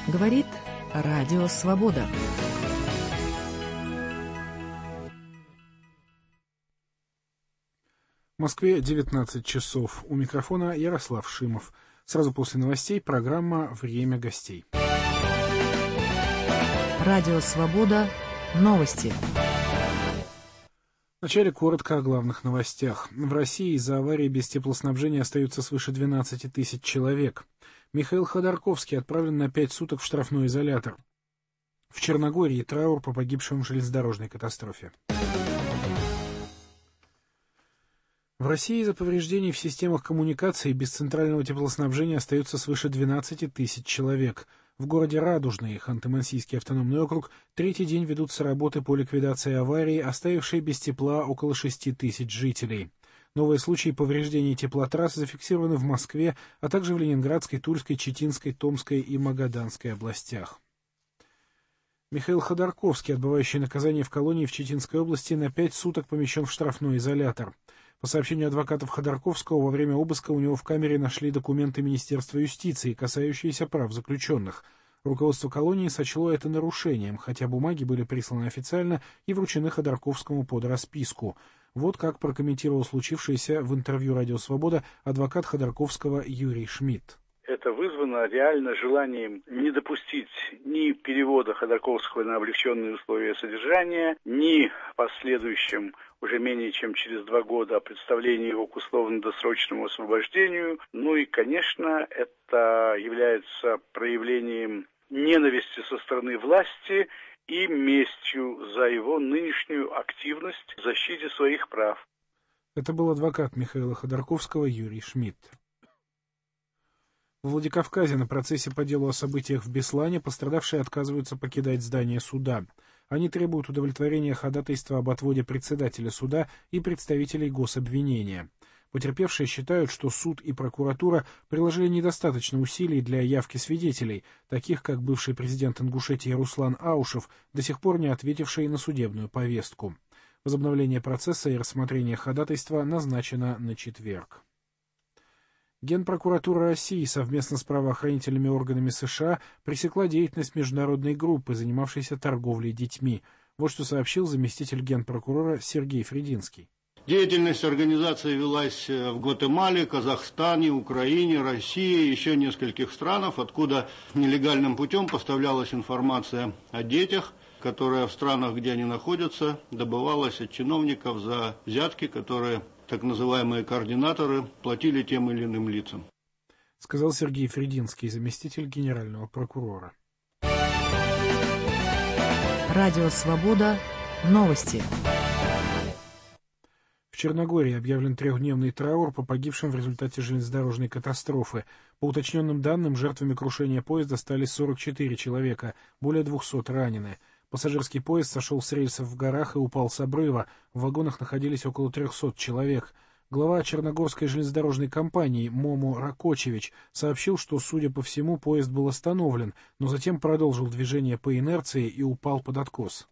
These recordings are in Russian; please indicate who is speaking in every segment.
Speaker 1: Говорит Радио Свобода.
Speaker 2: В Москве 19 часов. У микрофона Ярослав Шимов. Сразу после новостей программа «Время гостей».
Speaker 1: Радио Свобода. Новости.
Speaker 2: Вначале коротко о главных новостях. В России из-за аварии без теплоснабжения остаются свыше 12 тысяч человек. Михаил Ходорковский отправлен на 5 суток в штрафной изолятор. В Черногории траур по погибшим в железнодорожной катастрофе. В России из-за повреждений в системах коммуникации без центрального теплоснабжения остается свыше 12 тысяч человек. В городе Радужный, Ханты-Мансийский автономный округ, третий день ведутся работы по ликвидации аварии, оставившей без тепла около 6 тысяч жителей. Новые случаи повреждений теплотрасс зафиксированы в Москве, а также в Ленинградской, Тульской, Читинской, Томской и Магаданской областях. Михаил Ходорковский, отбывающий наказание в колонии в Читинской области, на 5 суток помещен в штрафной изолятор. По сообщению адвокатов Ходорковского, во время обыска у него в камере нашли документы Министерства юстиции, касающиеся прав заключенных. Руководство колонии сочло это нарушением, хотя бумаги были присланы официально и вручены Ходорковскому под расписку. Вот как прокомментировал случившееся в интервью «Радио Свобода» адвокат Ходорковского Юрий Шмидт.
Speaker 3: Это вызвано реально желанием не допустить ни перевода Ходорковского на облегченные условия содержания, ни последующим уже менее чем через 2 года представления его к условно-досрочному освобождению. Ну и, конечно, это является проявлением ненависти со стороны власти и местью за его нынешнюю активность в защите своих прав.
Speaker 2: Это был адвокат Михаила Ходорковского Юрий Шмидт. В Владикавказе на процессе по делу о событиях в Беслане пострадавшие отказываются покидать здание суда. Они требуют удовлетворения ходатайства об отводе председателя суда и представителей гособвинения. Потерпевшие считают, что суд и прокуратура приложили недостаточно усилий для явки свидетелей, таких как бывший президент Ингушетии Руслан Аушев, до сих пор не ответивший на судебную повестку. Возобновление процесса и рассмотрение ходатайства назначено на четверг. Генпрокуратура России совместно с правоохранительными органами США пресекла деятельность международной группы, занимавшейся торговлей детьми. Вот что сообщил заместитель генпрокурора Сергей Фрединский.
Speaker 4: Деятельность организации велась в Гватемале, Казахстане, Украине, России и еще нескольких странах, откуда нелегальным путем поставлялась информация о детях, которая в странах, где они находятся, добывалась от чиновников за взятки, которые так называемые координаторы платили тем или иным лицам.
Speaker 2: Сказал Сергей Фрединский, заместитель генерального прокурора.
Speaker 1: Радио Свобода. Новости.
Speaker 2: В Черногории объявлен 3-дневный траур по погибшим в результате железнодорожной катастрофы. По уточненным данным, жертвами крушения поезда стали 44 человека, более 200 ранены. Пассажирский поезд сошел с рельсов в горах и упал с обрыва. В вагонах находились около 300 человек. Глава Черногорской железнодорожной компании Момо Ракочевич сообщил, что, судя по всему, поезд был остановлен, но затем продолжил движение по инерции и упал под откос.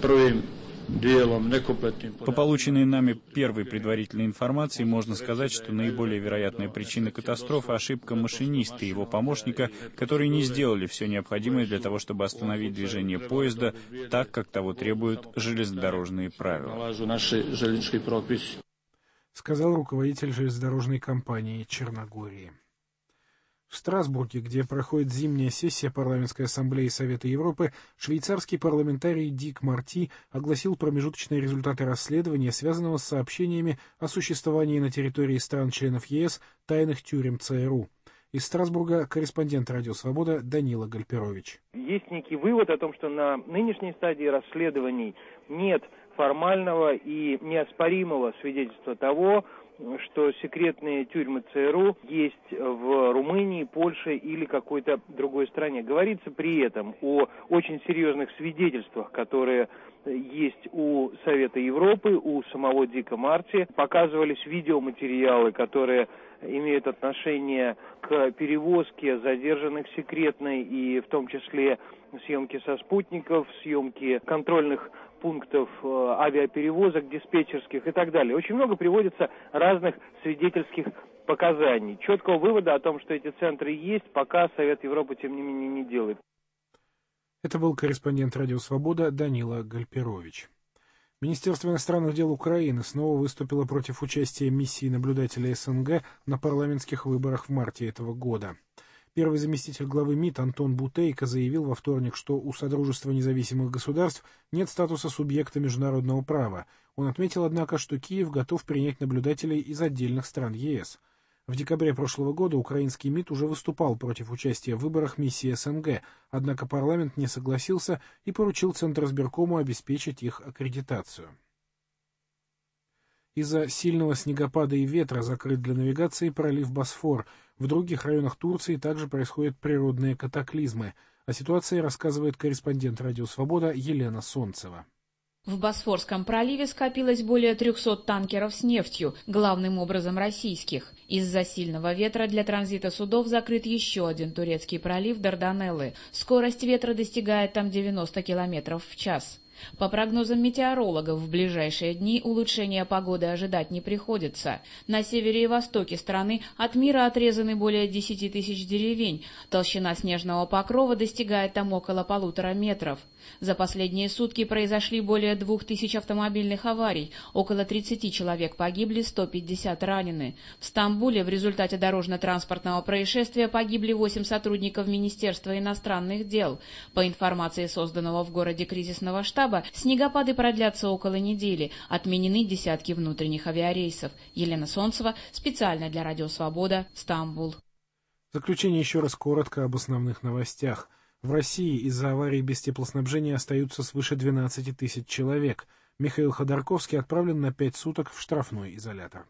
Speaker 5: По полученной нами первой предварительной информации можно сказать, что наиболее вероятная причина катастрофы — ошибка машиниста и его помощника, которые не сделали все необходимое для того, чтобы остановить движение поезда так, как того требуют железнодорожные правила.
Speaker 2: Сказал руководитель железнодорожной компании Черногории. В Страсбурге, где проходит зимняя сессия Парламентской ассамблеи Совета Европы, швейцарский парламентарий Дик Марти огласил промежуточные результаты расследования, связанного с сообщениями о существовании на территории стран-членов ЕС тайных тюрем ЦРУ. Из Страсбурга корреспондент «Радио Свобода» Данила Гальперович.
Speaker 6: Есть некий вывод о том, что на нынешней стадии расследований нет формального и неоспоримого свидетельства того, что секретные тюрьмы ЦРУ есть в Румынии, Польше или какой-то другой стране. Говорится при этом о очень серьезных свидетельствах, которые есть у Совета Европы, у самого Дика Марти. Показывались видеоматериалы, которые имеют отношение к перевозке задержанных секретной, и в том числе съемки со спутников, съемки контрольных пунктов авиаперевозок, диспетчерских и так далее. Очень много приводится разных свидетельских показаний. Четкого вывода о том, что эти центры есть, пока Совет Европы, тем не менее, не делает.
Speaker 2: Это был корреспондент «Радио Свобода» Данила Гальперович. Министерство иностранных дел Украины снова выступило против участия миссии наблюдателя СНГ на парламентских выборах в марте этого года. Первый заместитель главы МИД Антон Бутейко заявил во вторник, что у Содружества независимых государств нет статуса субъекта международного права. Он отметил, однако, что Киев готов принять наблюдателей из отдельных стран ЕС. В декабре прошлого года украинский МИД уже выступал против участия в выборах миссии СНГ, однако парламент не согласился и поручил Центризбиркому обеспечить их аккредитацию. Из-за сильного снегопада и ветра закрыт для навигации пролив Босфор. В других районах Турции также происходят природные катаклизмы. О ситуации рассказывает корреспондент «Радио Свобода» Елена Солнцева.
Speaker 7: В Босфорском проливе скопилось более 300 танкеров с нефтью, главным образом российских. Из-за сильного ветра для транзита судов закрыт еще один турецкий пролив Дарданеллы. Скорость ветра достигает там 90 км в час. По прогнозам метеорологов, в ближайшие дни улучшения погоды ожидать не приходится. На севере и востоке страны от мира отрезаны более 10 тысяч деревень. Толщина снежного покрова достигает там около 1,5 метров. За последние сутки произошли более 2000 автомобильных аварий, около 30 человек погибли, 150 ранены. В Стамбуле в результате дорожно-транспортного происшествия погибли 8 сотрудников Министерства иностранных дел. По информации созданного в городе кризисного штаба, снегопады продлятся около недели, отменены десятки внутренних авиарейсов. Елена Солнцева, специально для «Радио Свобода», Стамбул.
Speaker 2: В заключение еще раз коротко об основных новостях. В России из-за аварий без теплоснабжения остаются свыше 12 тысяч человек. Михаил Ходорковский отправлен на 5 суток в штрафной изолятор.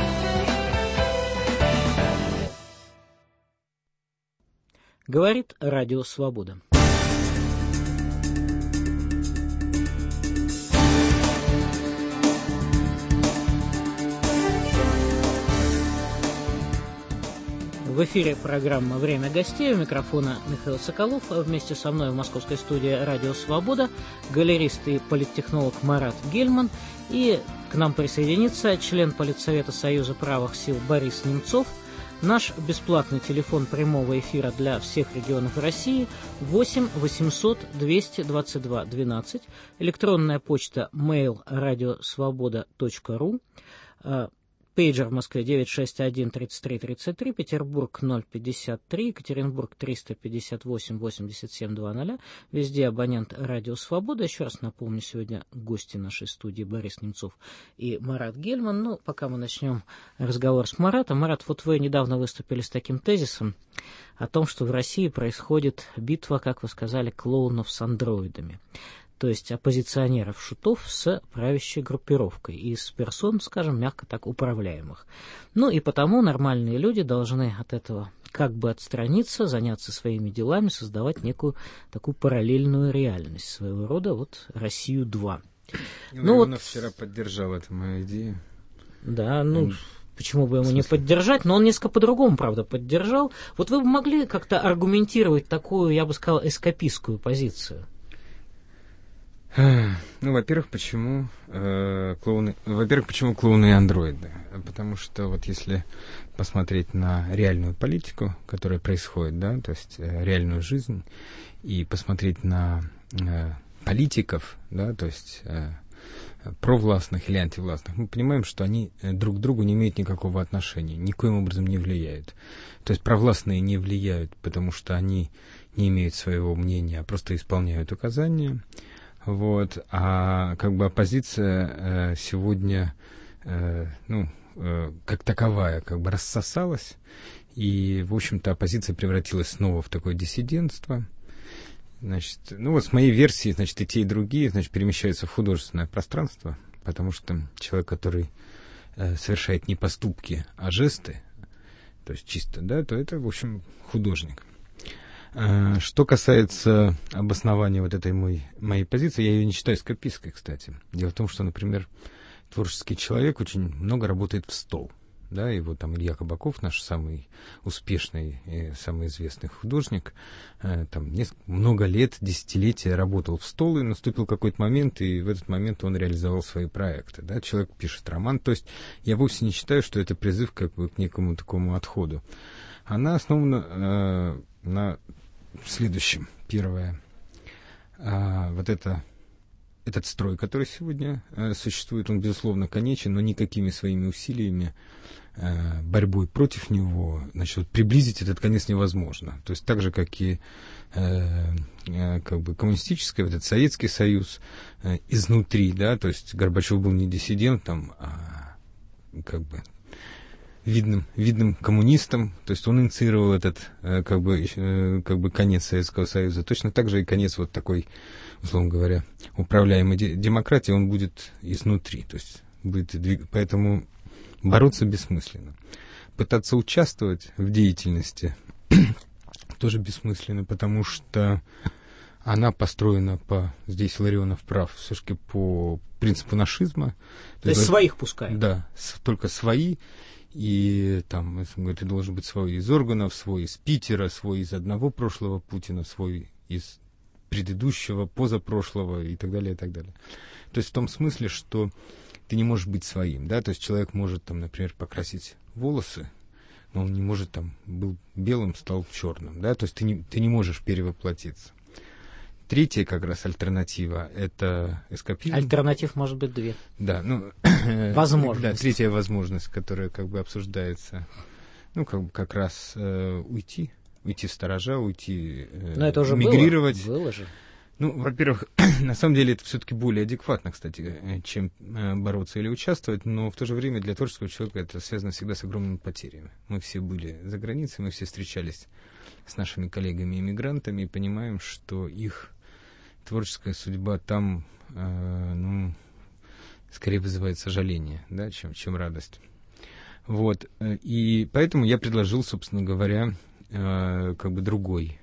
Speaker 8: Говорит «Радио Свобода». В эфире программа «Время гостей». У микрофона Михаил Соколов. Вместе со мной в московской студии «Радио Свобода» галерист и политтехнолог Марат Гельман. И к нам присоединится член Политсовета Союза правых сил Борис Немцов. Наш бесплатный телефон прямого эфира для всех регионов России 8 800 222 12. Электронная почта mail@radiosvoboda.ru. Пейджер в Москве 961-33-33, Петербург 053, Екатеринбург 358-87-00. Везде абонент «Радио Свобода». Еще раз напомню, сегодня гости нашей студии Борис Немцов и Марат Гельман. Ну, пока мы начнем разговор с Маратом. Марат, вот вы недавно выступили с таким тезисом о том, что в России происходит битва, как вы сказали, клоунов с андроидами. То есть оппозиционеров-шутов с правящей группировкой, из персон, скажем, мягко так, управляемых. Ну и потому нормальные люди должны от этого как бы отстраниться, заняться своими делами, создавать некую такую параллельную реальность, своего рода вот Россию-2.
Speaker 9: Ионов вчера поддержал эту мою идею.
Speaker 8: Да, почему бы ему не поддержать, но он несколько по-другому, правда, поддержал. Вот вы бы могли как-то аргументировать такую, я бы сказал, эскапистскую позицию?
Speaker 9: Во-первых, почему клоуны и андроиды? Потому что вот если посмотреть на реальную политику, которая происходит, да, то есть реальную жизнь, и посмотреть на политиков, да, то есть провластных или антивластных, мы понимаем, что они друг к другу не имеют никакого отношения, никоим образом не влияют. То есть провластные не влияют, потому что они не имеют своего мнения, а просто исполняют указания. Вот, а как бы оппозиция сегодня, как таковая, как бы рассосалась, и, в общем-то, оппозиция превратилась снова в такое диссидентство. Значит, с моей версии, значит, и те, и другие, значит, перемещаются в художественное пространство, потому что человек, который совершает не поступки, а жесты, то есть чисто, да, то это, в общем, художник. Что касается обоснования вот этой моей позиции, я ее не считаю эскапистской, кстати. Дело в том, что, например, творческий человек очень много работает в стол. Да, и вот там Илья Кабаков, наш самый успешный и самый известный художник, там много лет, десятилетия работал в стол, и наступил какой-то момент, и в этот момент он реализовал свои проекты. Да, человек пишет роман. То есть я вовсе не считаю, что это призыв как бы к некому такому отходу. Она основана на следующем. Первое. вот этот строй, который сегодня существует, он, безусловно, конечен, но никакими своими усилиями, борьбой против него, значит, вот приблизить этот конец невозможно. То есть так же, как и как бы коммунистический, вот этот Советский Союз изнутри, да, то есть Горбачев был не диссидентом, а как бы видным коммунистом, то есть он инициировал этот как бы конец Советского Союза. Точно так же и конец вот такой, условно говоря, управляемой демократии, он будет изнутри, то есть будет поэтому бороться бессмысленно. Пытаться участвовать в деятельности тоже бессмысленно, потому что она построена здесь Ларионов прав, все-таки по принципу нашизма.
Speaker 8: То есть своих пускай.
Speaker 9: Да, только свои. И там, если он говорит, ты должен быть свой из органов, свой из Питера, свой из одного прошлого Путина, свой из предыдущего, позапрошлого и так далее, и так далее. То есть в том смысле, что ты не можешь быть своим, да, то есть человек может, там, например, покрасить волосы, но он не может, там, был белым, стал черным, да, то есть ты не можешь перевоплотиться. Третья как раз альтернатива — это эскапизм.
Speaker 8: Альтернатив может быть две.
Speaker 9: Да,
Speaker 8: возможность.
Speaker 9: Да, третья возможность, которая как бы обсуждается, как раз уйти в сторожа, уйти,
Speaker 8: но это уже
Speaker 9: мигрировать.
Speaker 8: Было же.
Speaker 9: Во-первых, на самом деле это все-таки более адекватно, кстати, чем бороться или участвовать, но в то же время для творческого человека это связано всегда с огромными потерями. Мы все были за границей, мы все встречались с нашими коллегами-иммигрантами и понимаем, что их творческая судьба там, скорее вызывает сожаление, да, чем радость. Вот. И поэтому я предложил, собственно говоря, как бы другой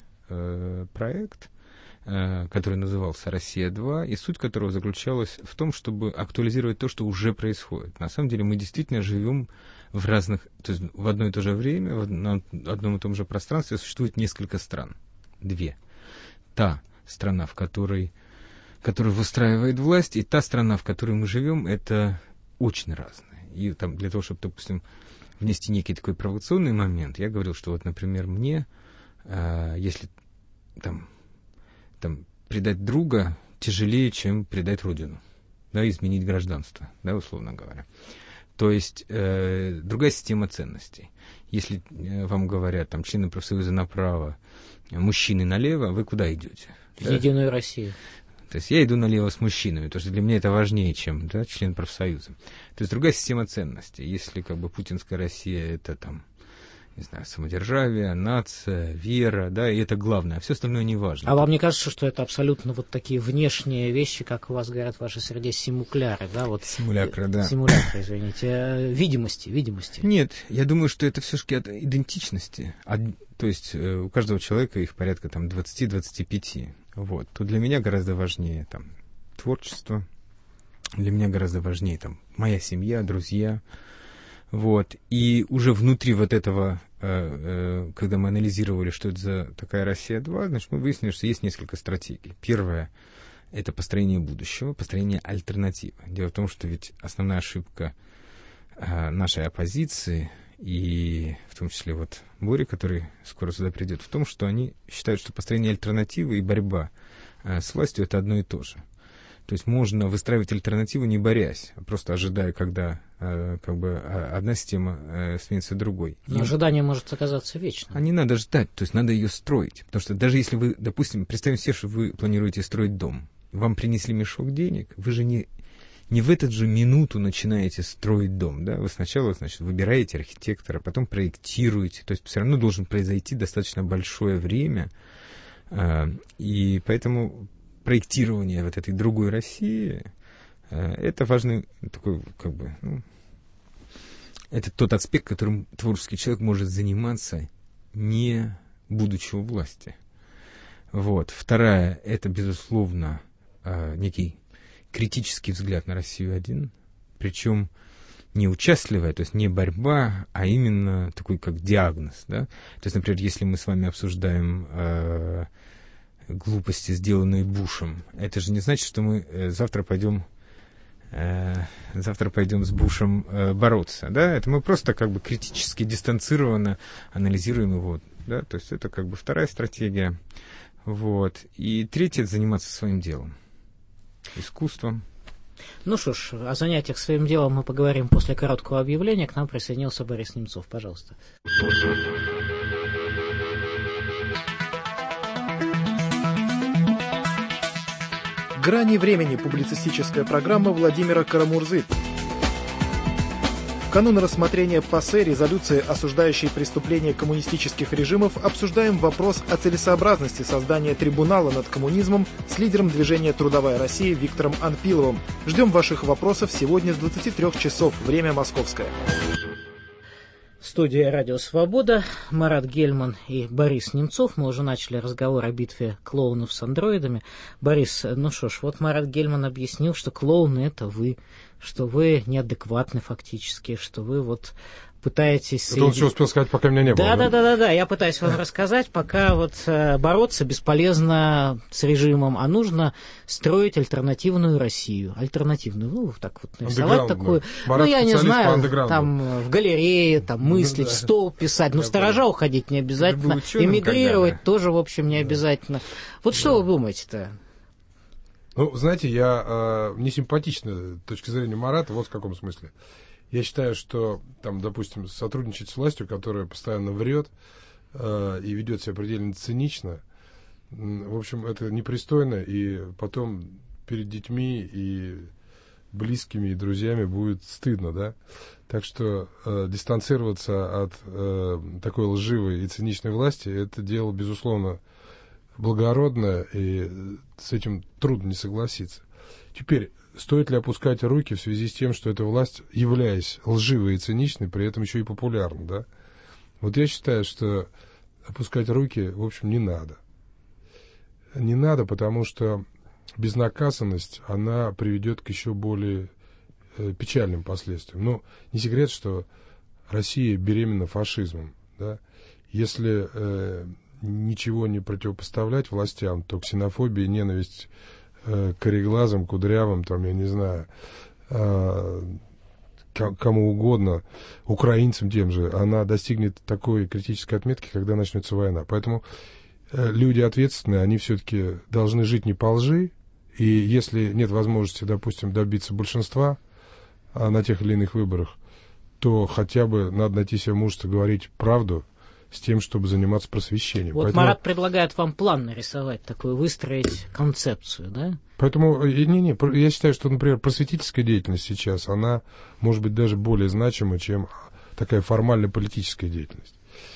Speaker 9: проект, который назывался «Россия-2», и суть которого заключалась в том, чтобы актуализировать то, что уже происходит. На самом деле мы действительно живем в разных, то есть в одно и то же время, на одном и том же пространстве существует несколько стран. Две. Та страна, которая выстраивает власть, и та страна, в которой мы живем, это очень разные. И там для того, чтобы, допустим, внести некий такой провокационный момент, я говорил, что вот, например, мне, если там предать друга тяжелее, чем предать родину, да, изменить гражданство, да, условно говоря. То есть другая система ценностей. Если вам говорят, там, члены профсоюза направо, мужчины налево, вы куда идете?
Speaker 8: В Единую Россию.
Speaker 9: То есть я иду налево с мужчинами, потому что для меня это важнее, чем, да, член профсоюза. То есть другая система ценностей. Если как бы путинская Россия — это там, не знаю, самодержавие, нация, вера, да, и это главное, а все остальное не важно.
Speaker 8: А вам не кажется, что это абсолютно вот такие внешние вещи, как у вас говорят в вашей среде, симукляры, да? Вот,
Speaker 9: симулякры, да.
Speaker 8: Симулякры, извините. Видимости.
Speaker 9: Нет, я думаю, что это все-таки от идентичности. То есть у каждого человека их порядка там 20-25. Вот. Тут для меня гораздо важнее там творчество, для меня гораздо важнее там моя семья, друзья. Вот. И уже внутри вот этого, когда мы анализировали, что это за такая Россия-2, значит, мы выяснили, что есть несколько стратегий. Первое — это построение будущего, построение альтернативы. Дело в том, что ведь основная ошибка нашей оппозиции, и в том числе вот Бори, который скоро сюда придет, в том, что они считают, что построение альтернативы и борьба с властью — это одно и то же. То есть можно выстраивать альтернативу, не борясь, а просто ожидая, когда как бы одна система сменится другой.
Speaker 8: Но ожидание может оказаться вечным.
Speaker 9: А не надо ждать, то есть надо ее строить. Потому что даже если вы, допустим, представим себе, что вы планируете строить дом, вам принесли мешок денег, вы же не в эту же минуту начинаете строить дом, да? Вы сначала, значит, выбираете архитектора, потом проектируете. То есть все равно должен произойти достаточно большое время, и поэтому проектирование вот этой другой России — это важный такой, как бы, это тот аспект, которым творческий человек может заниматься, не будучи у власти. Вот. Вторая — это, безусловно, некий критический взгляд на Россию-1, причем не участливая, то есть не борьба, а именно такой как диагноз, да? То есть, например, если мы с вами обсуждаем глупости, сделанные Бушем, это же не значит, что мы завтра пойдем с Бушем бороться, да? Это мы просто как бы критически дистанцированно анализируем его, да? То есть это как бы вторая стратегия. Вот. И третье — это заниматься своим делом, искусством.
Speaker 8: Ну что ж, о занятиях своим делом мы поговорим после короткого объявления. К нам присоединился Борис Немцов. Пожалуйста.
Speaker 10: «Грани времени» — публицистическая программа Владимира Карамурзы. В канун рассмотрения ПАСЕ резолюции, осуждающей преступления коммунистических режимов, обсуждаем вопрос о целесообразности создания трибунала над коммунизмом с лидером движения «Трудовая Россия» Виктором Анпиловым. Ждем ваших вопросов сегодня с 23 часов, время московское.
Speaker 8: Студия «Радио Свобода», Марат Гельман и Борис Немцов. Мы уже начали разговор о битве клоунов с андроидами. Борис, ну что ж, вот Марат Гельман объяснил, что клоуны — это вы, что вы неадекватны фактически, что вы вот пытаетесь...
Speaker 11: Это он все успел сказать, пока меня не было.
Speaker 8: Да, я пытаюсь вам рассказать, пока вот бороться бесполезно с режимом, а нужно строить альтернативную Россию. Альтернативную, ну, так вот нарисовать такую,
Speaker 11: да.
Speaker 8: Ну, я не знаю, там в галерее, там мыслить,
Speaker 11: да.
Speaker 8: Стол писать, ну, сторожа уходить не обязательно, эмигрировать тоже, в общем, не обязательно. Вот что вы думаете-то?
Speaker 11: Ну, знаете, мне симпатична точка зрения Марата, вот в каком смысле. Я считаю, что, там, допустим, сотрудничать с властью, которая постоянно врет и ведет себя предельно цинично, в общем, это непристойно, и потом перед детьми и близкими, и друзьями будет стыдно, да? Так что дистанцироваться от такой лживой и циничной власти — это дело, безусловно, благородное, и с этим трудно не согласиться. Теперь, стоит ли опускать руки в связи с тем, что эта власть, являясь лживой и циничной, при этом еще и популярна, да? Вот я считаю, что опускать руки, в общем, не надо. Не надо, потому что безнаказанность, она приведет к еще более печальным последствиям. Ну, не секрет, что Россия беременна фашизмом, да? Если ничего не противопоставлять властям, то ксенофобия, ненависть к кореглазым, кудрявым, там, я не знаю, кому угодно, украинцам тем же, она достигнет такой критической отметки, когда начнется война. Поэтому люди ответственные, они все-таки должны жить не по лжи, и если нет возможности, допустим, добиться большинства на тех или иных выборах, то хотя бы надо найти себе мужество говорить правду, с тем, чтобы заниматься просвещением.
Speaker 8: Вот поэтому... Марат предлагает вам план нарисовать, такую, выстроить концепцию, да?
Speaker 11: Поэтому, я считаю, что, например, просветительская деятельность сейчас, она может быть даже более значима, чем такая формальная политическая деятельность.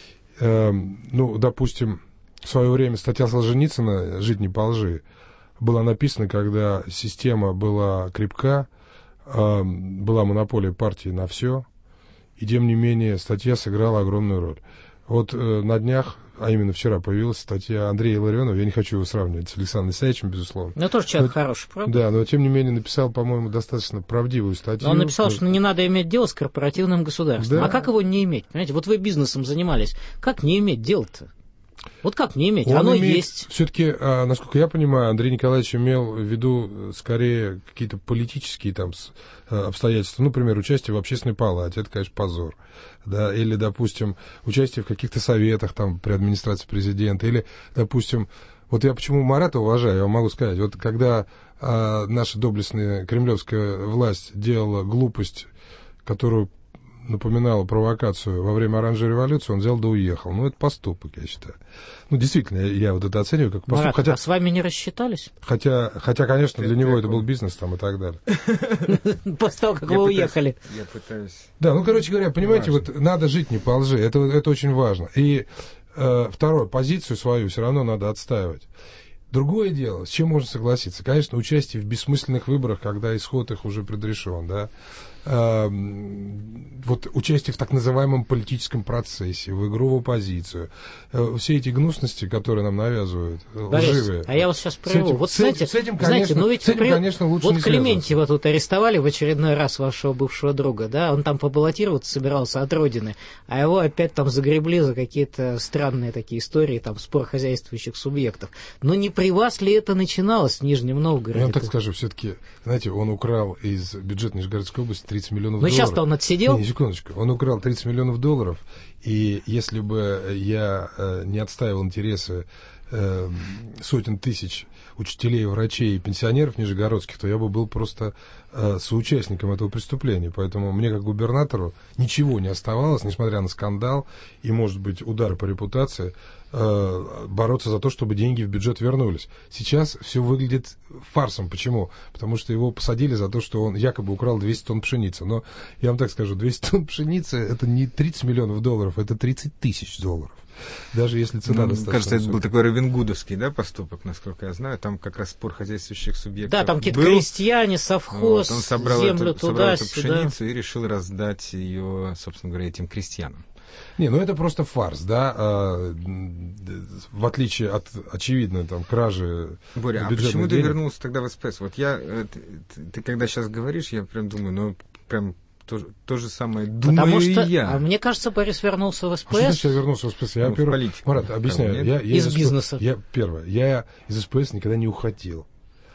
Speaker 11: Ну, допустим, в свое время статья Солженицына «Жить не по лжи» была написана, когда система была крепка, была монополия партии на все, и тем не менее статья сыграла огромную роль. Вот на днях, а именно вчера, появилась статья Андрея Илларионова, я не хочу его сравнивать с Александром Исаевичем, безусловно.
Speaker 8: Но тоже человек хороший, правда?
Speaker 11: Да, но тем не менее написал, по-моему, достаточно правдивую статью.
Speaker 8: Но он написал, что не надо иметь дело с корпоративным государством. Да. А как его не иметь? Понимаете, вот вы бизнесом занимались, как не иметь дело-то? Вот как не иметь? Оно есть.
Speaker 11: Все-таки, насколько я понимаю, Андрей Николаевич имел в виду скорее какие-то политические там обстоятельства. Ну, например, участие в общественной палате, это, конечно, позор. Да? Или, допустим, участие в каких-то советах там, при администрации президента. Или, допустим, вот я почему Марата уважаю, я вам могу сказать, вот когда наша доблестная кремлевская власть делала глупость, которую напоминала провокацию во время оранжевой революции, он взял да уехал. Ну, это поступок, я считаю. Ну, действительно, я вот это оцениваю как поступок.
Speaker 8: Марат, хотя, а с вами не рассчитались?
Speaker 11: Хотя, конечно, для него это был бизнес там и так далее.
Speaker 8: После того, как вы уехали.
Speaker 9: Я пытаюсь...
Speaker 11: Да, ну, короче говоря, понимаете, вот надо жить не по лжи. Это очень важно. И второе, позицию свою все равно надо отстаивать. Другое дело, с чем можно согласиться? Конечно, участие в бессмысленных выборах, когда исход их уже предрешен, да. Вот участие в так называемом политическом процессе, в игру в оппозицию, все эти гнусности, которые нам навязывают,
Speaker 8: Борис,
Speaker 11: лживые.
Speaker 8: А я вас сейчас прерву. Вот с этим, конечно, лучше вот Клементьева тут арестовали в очередной раз вашего бывшего друга, да, он там побаллотироваться собирался от родины, а его опять там загребли за какие-то странные такие истории, там, спор хозяйствующих субъектов. Но не при вас ли это начиналось в Нижнем Новгороде?
Speaker 11: Я вам так скажу, все-таки, знаете, он украл из бюджета Нижегородской области 30 миллионов
Speaker 8: долларов.
Speaker 11: Но
Speaker 8: сейчас-то он отсидел?
Speaker 11: Не, секундочку. Он украл 30 миллионов долларов, и если бы я не отстаивал интересы сотен тысяч учителей, врачей и пенсионеров нижегородских, то я бы был просто соучастником этого преступления. Поэтому мне, как губернатору, ничего не оставалось, несмотря на скандал и, может быть, удар по репутации, бороться за то, чтобы деньги в бюджет вернулись. Сейчас все выглядит фарсом. Почему? Потому что его посадили за то, что он якобы украл 200 тонн пшеницы. Но я вам так скажу, 200 тонн пшеницы — это не 30 миллионов долларов, это 30 тысяч долларов. Даже если цена достаточно
Speaker 9: кажется,
Speaker 11: высокая.
Speaker 9: это был такой робингудовский, да, поступок, насколько я знаю. Там как раз спор хозяйствующих субъектов.
Speaker 8: Да, там какие-то крестьяне, совхоз,
Speaker 9: он собрал
Speaker 8: землю
Speaker 9: собрал эту
Speaker 8: туда-сюда.
Speaker 9: пшеницу и решил раздать ее, собственно говоря, этим крестьянам.
Speaker 11: Не, ну это просто фарс, да, в отличие от, очевидно, там, кражи.
Speaker 9: Боря, а почему ты вернулся тогда в СПС? Вот ты когда сейчас говоришь, я прям думаю, ну, прям то же самое думаю.
Speaker 8: Потому что,
Speaker 9: я.
Speaker 8: А мне кажется, Борис вернулся в СПС.
Speaker 11: Что значит я вернулся в СПС? Я, во-первых, Марат, объясняю. Я
Speaker 8: из бизнеса.
Speaker 11: Я из СПС никогда не уходил.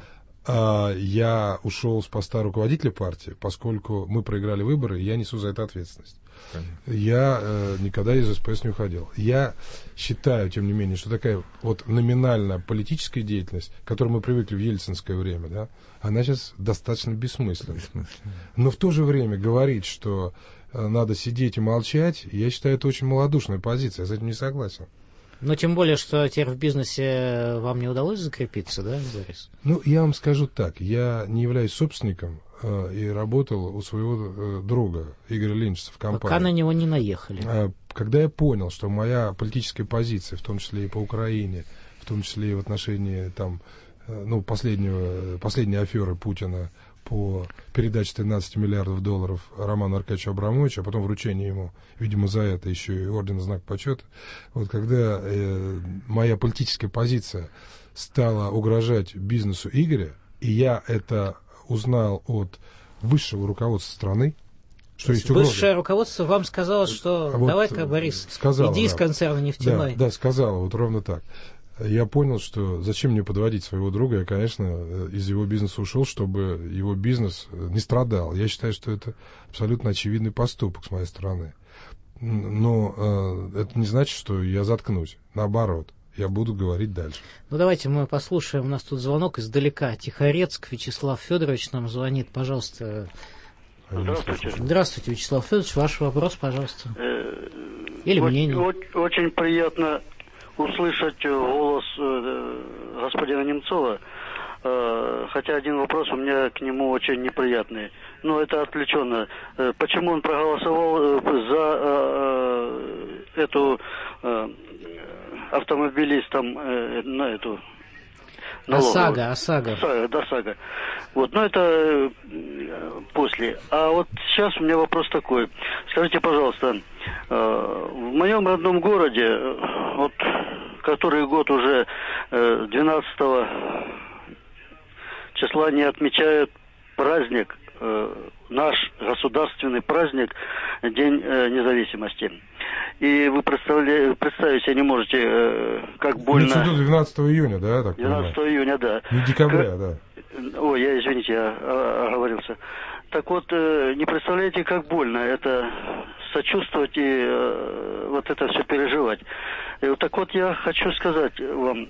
Speaker 11: Я ушел с поста руководителя партии, поскольку мы проиграли выборы, и я несу за это ответственность. Я никогда из СПС не уходил. Я считаю, тем не менее, что такая вот номинальная политическая деятельность, к которой мы привыкли в ельцинское время, да, она сейчас достаточно бессмысленна. Но в то же время говорить, что надо сидеть и молчать, я считаю, это очень малодушная позиция. Я с этим не согласен.
Speaker 8: Но тем более, что теперь в бизнесе вам не удалось закрепиться, да, Борис?
Speaker 11: Ну, я вам скажу так. Я не являюсь собственником и работал у своего друга Игоря Ленчица в компании.
Speaker 8: Пока на него не наехали.
Speaker 11: Когда я понял, что моя политическая позиция, в том числе и по Украине, в том числе и в отношении там, ну, последней аферы Путина по передаче 13 миллиардов долларов Роману Аркадьевичу Абрамовичу, а потом вручение ему, видимо, за это еще и орден «Знак почета». Вот когда моя политическая позиция стала угрожать бизнесу Игоря, и я это узнал от высшего руководства страны, что есть угроза.
Speaker 8: Высшее руководство вам сказало, что давай-ка, Борис, иди из концерна нефтяной.
Speaker 11: Да, сказала, вот ровно так. Я понял, что зачем мне подводить своего друга. Я, конечно, из его бизнеса ушел, чтобы его бизнес не страдал. Я считаю, что это абсолютно очевидный поступок с моей стороны. Но это не значит, что я заткнусь. Наоборот, я буду говорить дальше.
Speaker 8: Ну, давайте мы послушаем. У нас тут звонок издалека. Тихорецк. Вячеслав Федорович нам звонит. Пожалуйста.
Speaker 12: Здравствуйте.
Speaker 8: Здравствуйте, Вячеслав Федорович. Ваш вопрос, пожалуйста. Или мнение.
Speaker 12: Очень приятно услышать голос господина Немцова, хотя один вопрос у меня к нему очень неприятный. Но это отвлеченно. Почему он проголосовал за эту автомобилистам на эту ОСАГО. ОСАГО. Вот, но это после. А вот сейчас у меня вопрос такой. Скажите, пожалуйста, в моем родном городе, вот который год уже 12 числа не отмечают праздник, наш государственный праздник, День независимости. И вы представить себе не можете, как больно...
Speaker 11: 12 июня, да? Так
Speaker 12: 12 июня, да.
Speaker 11: Не декабря, да.
Speaker 12: Ой, извините, я оговорился. Так вот, не представляете, как больно это сочувствовать и вот это все переживать. Так вот, я хочу сказать вам,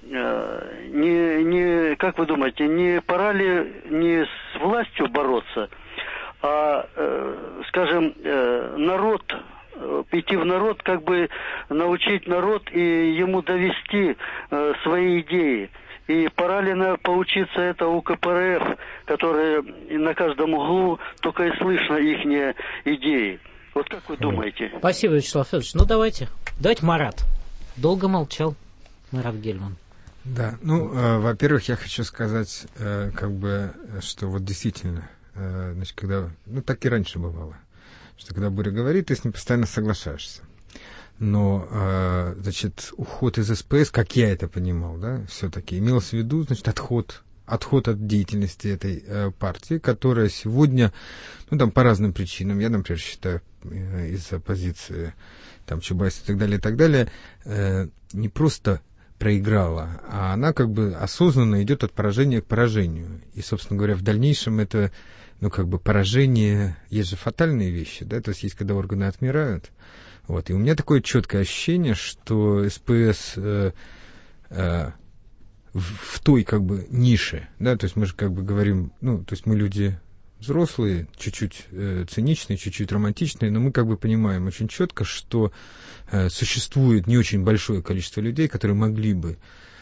Speaker 12: как вы думаете, не пора ли не с властью бороться, а, скажем, народ, идти в народ, как бы научить народ и ему довести свои идеи. И пора ли поучиться это у КПРФ, которые на каждом углу только и слышно их идеи. Вот как вы думаете?
Speaker 8: Спасибо, Вячеслав Федорович. Ну, давайте Марат. Долго молчал Марат Гельман.
Speaker 9: Да, во-первых, я хочу сказать, что вот действительно, значит, когда, так и раньше бывало, что когда Боря говорит, ты с ним постоянно соглашаешься. Но, значит, уход из СПС, как я это понимал, да, все-таки имелось в виду, значит, отход от деятельности этой партии, которая сегодня, там по разным причинам, я, например, считаю, из-за позиции там Чубайса и так далее, не просто проиграла, а она как бы осознанно идет от поражения к поражению. И, собственно говоря, в дальнейшем это, поражение, есть же фатальные вещи, да, то есть когда органы отмирают. Вот. И у меня такое четкое ощущение, что СПС в той как бы нише, да, то есть мы же как бы говорим, ну, то есть мы люди взрослые, чуть-чуть циничные, чуть-чуть романтичные, но мы как бы понимаем очень четко, что существует не очень большое количество людей, которые могли бы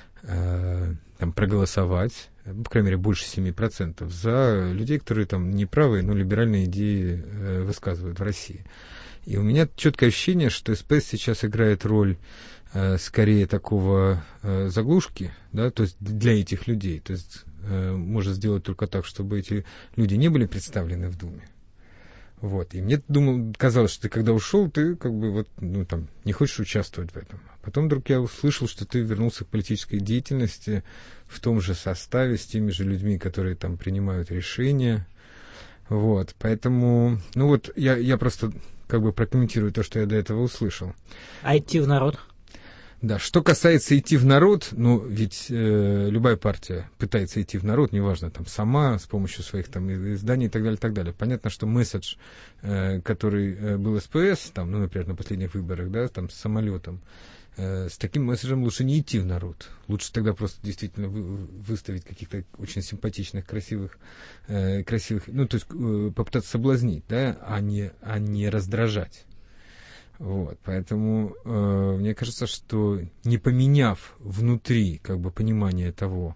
Speaker 9: там проголосовать, по крайней мере, больше 7%, за людей, которые там неправые, но либеральные идеи высказывают в России. И у меня четкое ощущение, что СПС сейчас играет роль скорее такого заглушки, да, то есть для этих людей. То есть можно сделать только так, чтобы эти люди не были представлены в Думе. Вот. И мне казалось, что ты когда ушел, ты как бы вот, ну, там, не хочешь участвовать в этом. А потом вдруг я услышал, что ты вернулся к политической деятельности в том же составе, с теми же людьми, которые там принимают решения. Вот. Поэтому, ну вот, я просто как бы прокомментирую то, что я до этого услышал.
Speaker 8: А идти в народ?
Speaker 9: Да, что касается идти в народ, ну, ведь любая партия пытается идти в народ, неважно, там, сама, с помощью своих там изданий и так далее, и так далее. Понятно, что месседж, который был СПС, там, ну, например, на последних выборах, да, там, с самолетом, с таким месседжем лучше не идти в народ. Лучше тогда просто действительно выставить каких-то очень симпатичных, красивых, ну, то есть попытаться соблазнить, да, а не раздражать. Вот, поэтому мне кажется, что не поменяв внутри как бы понимание того,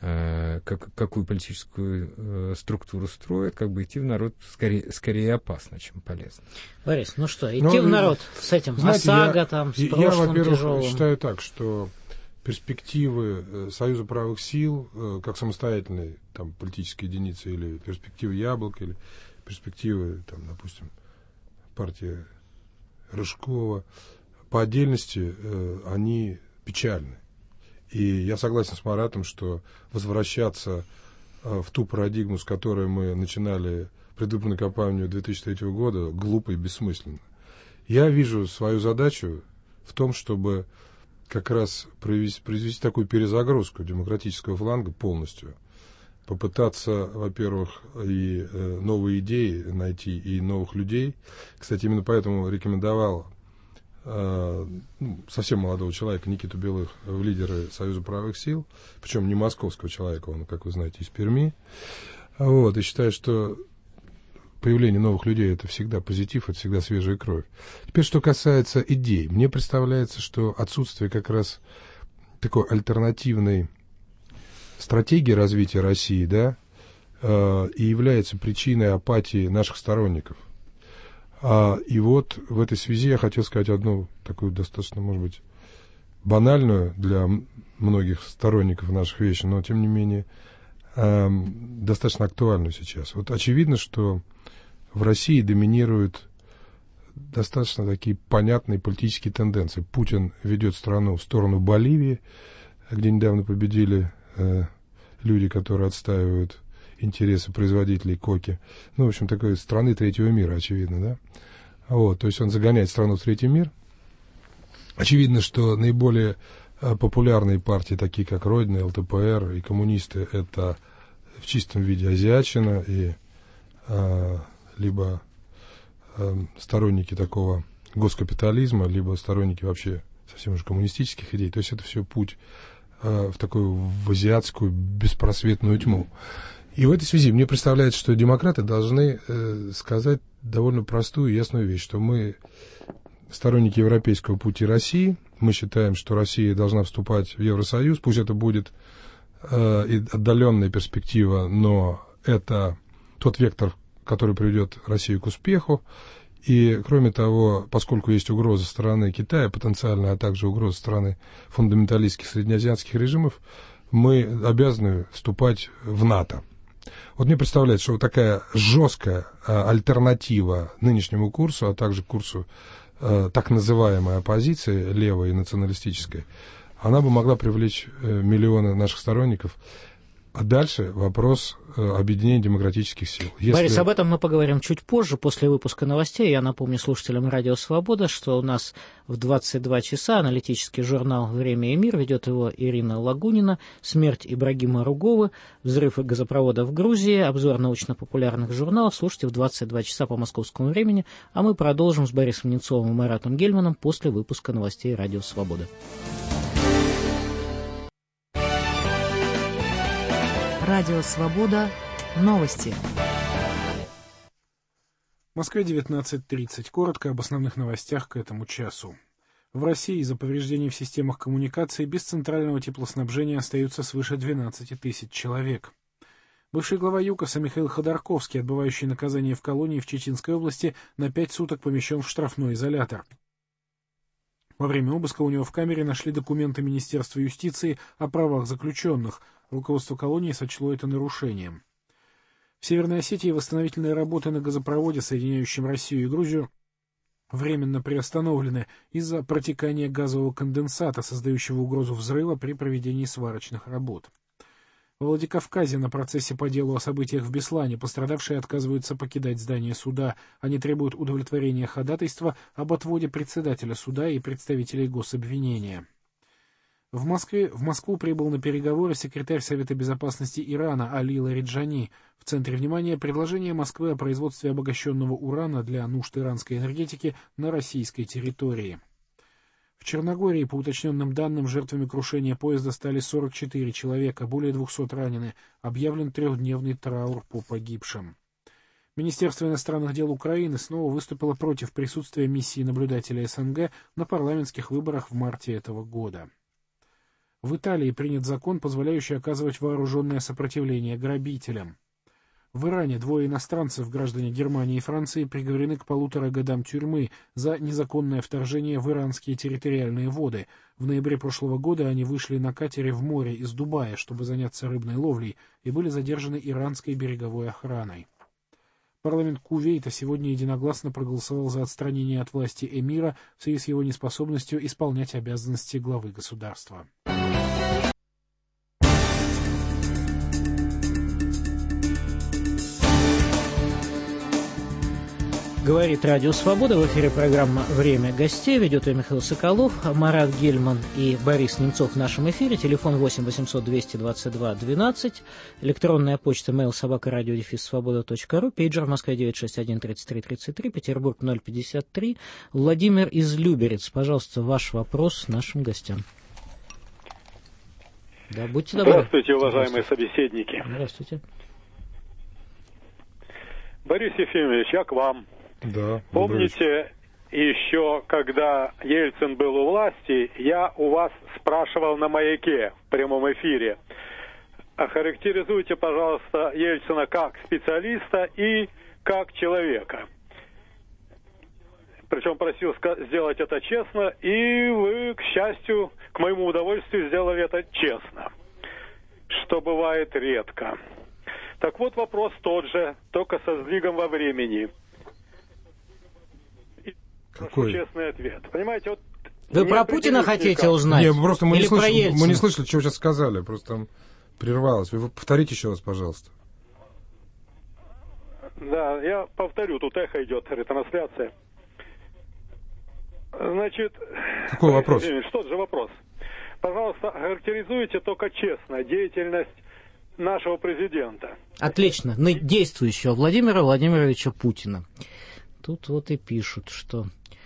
Speaker 9: какую политическую структуру строят, как бы идти в народ скорее опасно, чем полезно.
Speaker 8: Борис, ну что, идти в народ с этим, знаете, ОСАГО там, с прошлым
Speaker 11: я, во-первых,
Speaker 8: тяжелым.
Speaker 11: считаю так, что перспективы Союза правых сил, как самостоятельной там, политической единицы, или перспективы Яблока, или перспективы, там, допустим, партии Рыжкова, по отдельности они печальны. И я согласен с Маратом, что возвращаться в ту парадигму, с которой мы начинали предвыборную кампанию 2003 года, глупо и бессмысленно. Я вижу свою задачу в том, чтобы как раз произвести такую перезагрузку демократического фланга полностью. Попытаться, во-первых, и новые идеи найти, и новых людей. Кстати, именно поэтому рекомендовал совсем молодого человека, Никиту Белых, в лидеры Союза правых сил, причем не московского человека, он, как вы знаете, из Перми. Вот, и считаю, что появление новых людей — это всегда позитив, это всегда свежая кровь. Теперь, что касается идей. Мне представляется, что отсутствие как раз такой альтернативной стратегии развития России, да, и является причиной апатии наших сторонников. И вот в этой связи я хотел сказать одну такую достаточно, может быть, банальную для многих сторонников наших вещей, но тем не менее достаточно актуальную сейчас. Вот очевидно, что в России доминируют достаточно такие понятные политические тенденции. Путин ведет страну в сторону Боливии, где недавно победили люди, которые отстаивают интересы производителей коки. Ну, в общем, такой страны третьего мира, очевидно, да? Вот, то есть он загоняет страну в третий мир. Очевидно, что наиболее популярные партии, такие как Родина, ЛДПР и коммунисты, это в чистом виде азиатчина и либо сторонники такого госкапитализма, либо сторонники вообще совсем уже коммунистических идей. То есть это все путь в такую в азиатскую беспросветную тьму. И в этой связи мне представляется, что демократы должны сказать довольно простую и ясную вещь, что мы сторонники европейского пути России, мы считаем, что Россия должна вступать в Евросоюз, пусть это будет отдаленная перспектива, но это тот вектор, который приведет Россию к успеху. И, кроме того, поскольку есть угроза со стороны Китая потенциально, а также угроза со стороны фундаменталистских среднеазиатских режимов, мы обязаны вступать в НАТО. Вот мне представляется, что вот такая жесткая альтернатива нынешнему курсу, а также курсу так называемой оппозиции, левой и националистической, она бы могла привлечь миллионы наших сторонников. А дальше вопрос объединения демократических сил.
Speaker 8: Борис, об этом мы поговорим чуть позже, после выпуска новостей. Я напомню слушателям «Радио Свобода», что у нас в 22 часа аналитический журнал «Время и мир», ведет его Ирина Лагунина, смерть Ибрагима Ругова, взрыв газопровода в Грузии, обзор научно-популярных журналов. Слушайте в 22 часа по московскому времени, а мы продолжим с Борисом Немцовым и Маратом Гельманом после выпуска новостей «Радио Свобода».
Speaker 1: Радио «Свобода». Новости.
Speaker 2: В Москве 19:30. Коротко об основных новостях к этому часу. В России из-за повреждений в системах коммуникации без центрального теплоснабжения остаются свыше 12 тысяч человек. Бывший глава ЮКОСа Михаил Ходорковский, отбывающий наказание в колонии в Читинской области, на 5 суток помещен в штрафной изолятор. Во время обыска у него в камере нашли документы Министерства юстиции о правах заключенных. Руководство колонии сочло это нарушением. В Северной Осетии восстановительные работы на газопроводе, соединяющем Россию и Грузию, временно приостановлены из-за протекания газового конденсата, создающего угрозу взрыва при проведении сварочных работ. В Владикавказе на процессе по делу о событиях в Беслане пострадавшие отказываются покидать здание суда. Они требуют удовлетворения ходатайства об отводе председателя суда и представителей гособвинения. В Москву прибыл на переговоры секретарь Совета безопасности Ирана Али Лариджани. В центре внимания предложение Москвы о производстве обогащенного урана для нужд иранской энергетики на российской территории. В Черногории, по уточненным данным, жертвами крушения поезда стали 44 человека, более 200 ранены. Объявлен 3-дневный траур по погибшим. Министерство иностранных дел Украины снова выступило против присутствия миссии наблюдателя СНГ на парламентских выборах в марте этого года. В Италии принят закон, позволяющий оказывать вооруженное сопротивление грабителям. В Иране 2 иностранцев, граждане Германии и Франции, приговорены к 1,5 годам тюрьмы за незаконное вторжение в иранские территориальные воды. В ноябре прошлого года они вышли на катере в море из Дубая, чтобы заняться рыбной ловлей, и были задержаны иранской береговой охраной. Парламент Кувейта сегодня единогласно проголосовал за отстранение от власти эмира в связи с его неспособностью исполнять обязанности главы государства.
Speaker 8: Говорит Радио Свобода. В эфире программа «Время гостей». Ведет ее Михаил Соколов, Марат Гельман и Борис Немцов в нашем эфире. Телефон 8 800 222 12. Электронная почта mail@radio-svoboda.ru. Пейджер в Москве 961 33 33. Петербург 053. Владимир из Люберец. Пожалуйста, ваш вопрос нашим гостям. Да, будьте добры.
Speaker 13: Здравствуйте, уважаемые собеседники.
Speaker 8: Здравствуйте.
Speaker 13: Борис Ефимович, я к вам.
Speaker 11: Да.
Speaker 13: Помните, еще когда Ельцин был у власти, я у вас спрашивал на «Маяке» в прямом эфире. Охарактеризуйте, пожалуйста, Ельцина как специалиста и как человека. Причем просил сделать это честно, и вы, к счастью, к моему удовольствию, сделали это честно, что бывает редко. Так вот, вопрос тот же, только со сдвигом во времени.
Speaker 11: Какой?
Speaker 13: Честный ответ. Понимаете, вот...
Speaker 8: Вы про Путина хотите узнать?
Speaker 11: Нет, просто мы
Speaker 8: не
Speaker 11: слышали, что вы сейчас сказали, просто там прервалось. Вы повторите еще раз, пожалуйста.
Speaker 13: Да, я повторю, тут эхо идет, ретрансляция. Значит...
Speaker 11: Какой вопрос?
Speaker 13: Что же вопрос? Пожалуйста, характеризуйте только честно деятельность нашего президента.
Speaker 8: Отлично. Действующего Владимира Владимировича Путина. Тут вот и пишут, что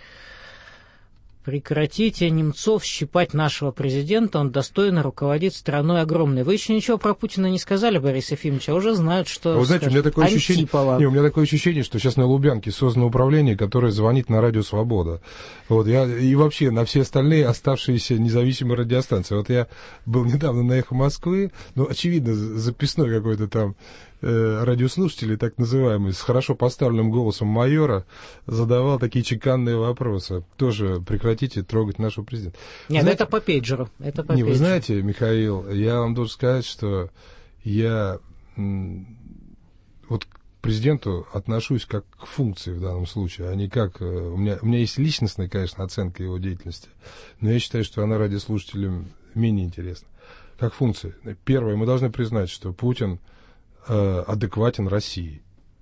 Speaker 8: прекратите, Немцов, щипать нашего президента, он достойно руководит страной огромной. Вы еще ничего про Путина не сказали, Борис Ефимович, а уже знают, что...
Speaker 11: Вы знаете, у меня такое ощущение, что сейчас на Лубянке создано управление, которое звонит на Радио Свобода. Вот, и вообще на все остальные оставшиеся независимые радиостанции. Вот я был недавно на «Эхо Москвы», ну, очевидно, записной какой-то там радиослушатель, так называемый, с хорошо поставленным голосом майора, задавал такие чеканные вопросы. Тоже прекратите трогать нашего президента.
Speaker 8: Нет, знаете, это по пейджеру.
Speaker 11: Вы знаете, Михаил, я вам должен сказать, что я вот к президенту отношусь как к функции в данном случае, а не как... У меня есть личностная, конечно, оценка его деятельности, но я считаю, что она радиослушателям менее интересна. Как функция. Первое, мы должны признать, что Путин адекватен России.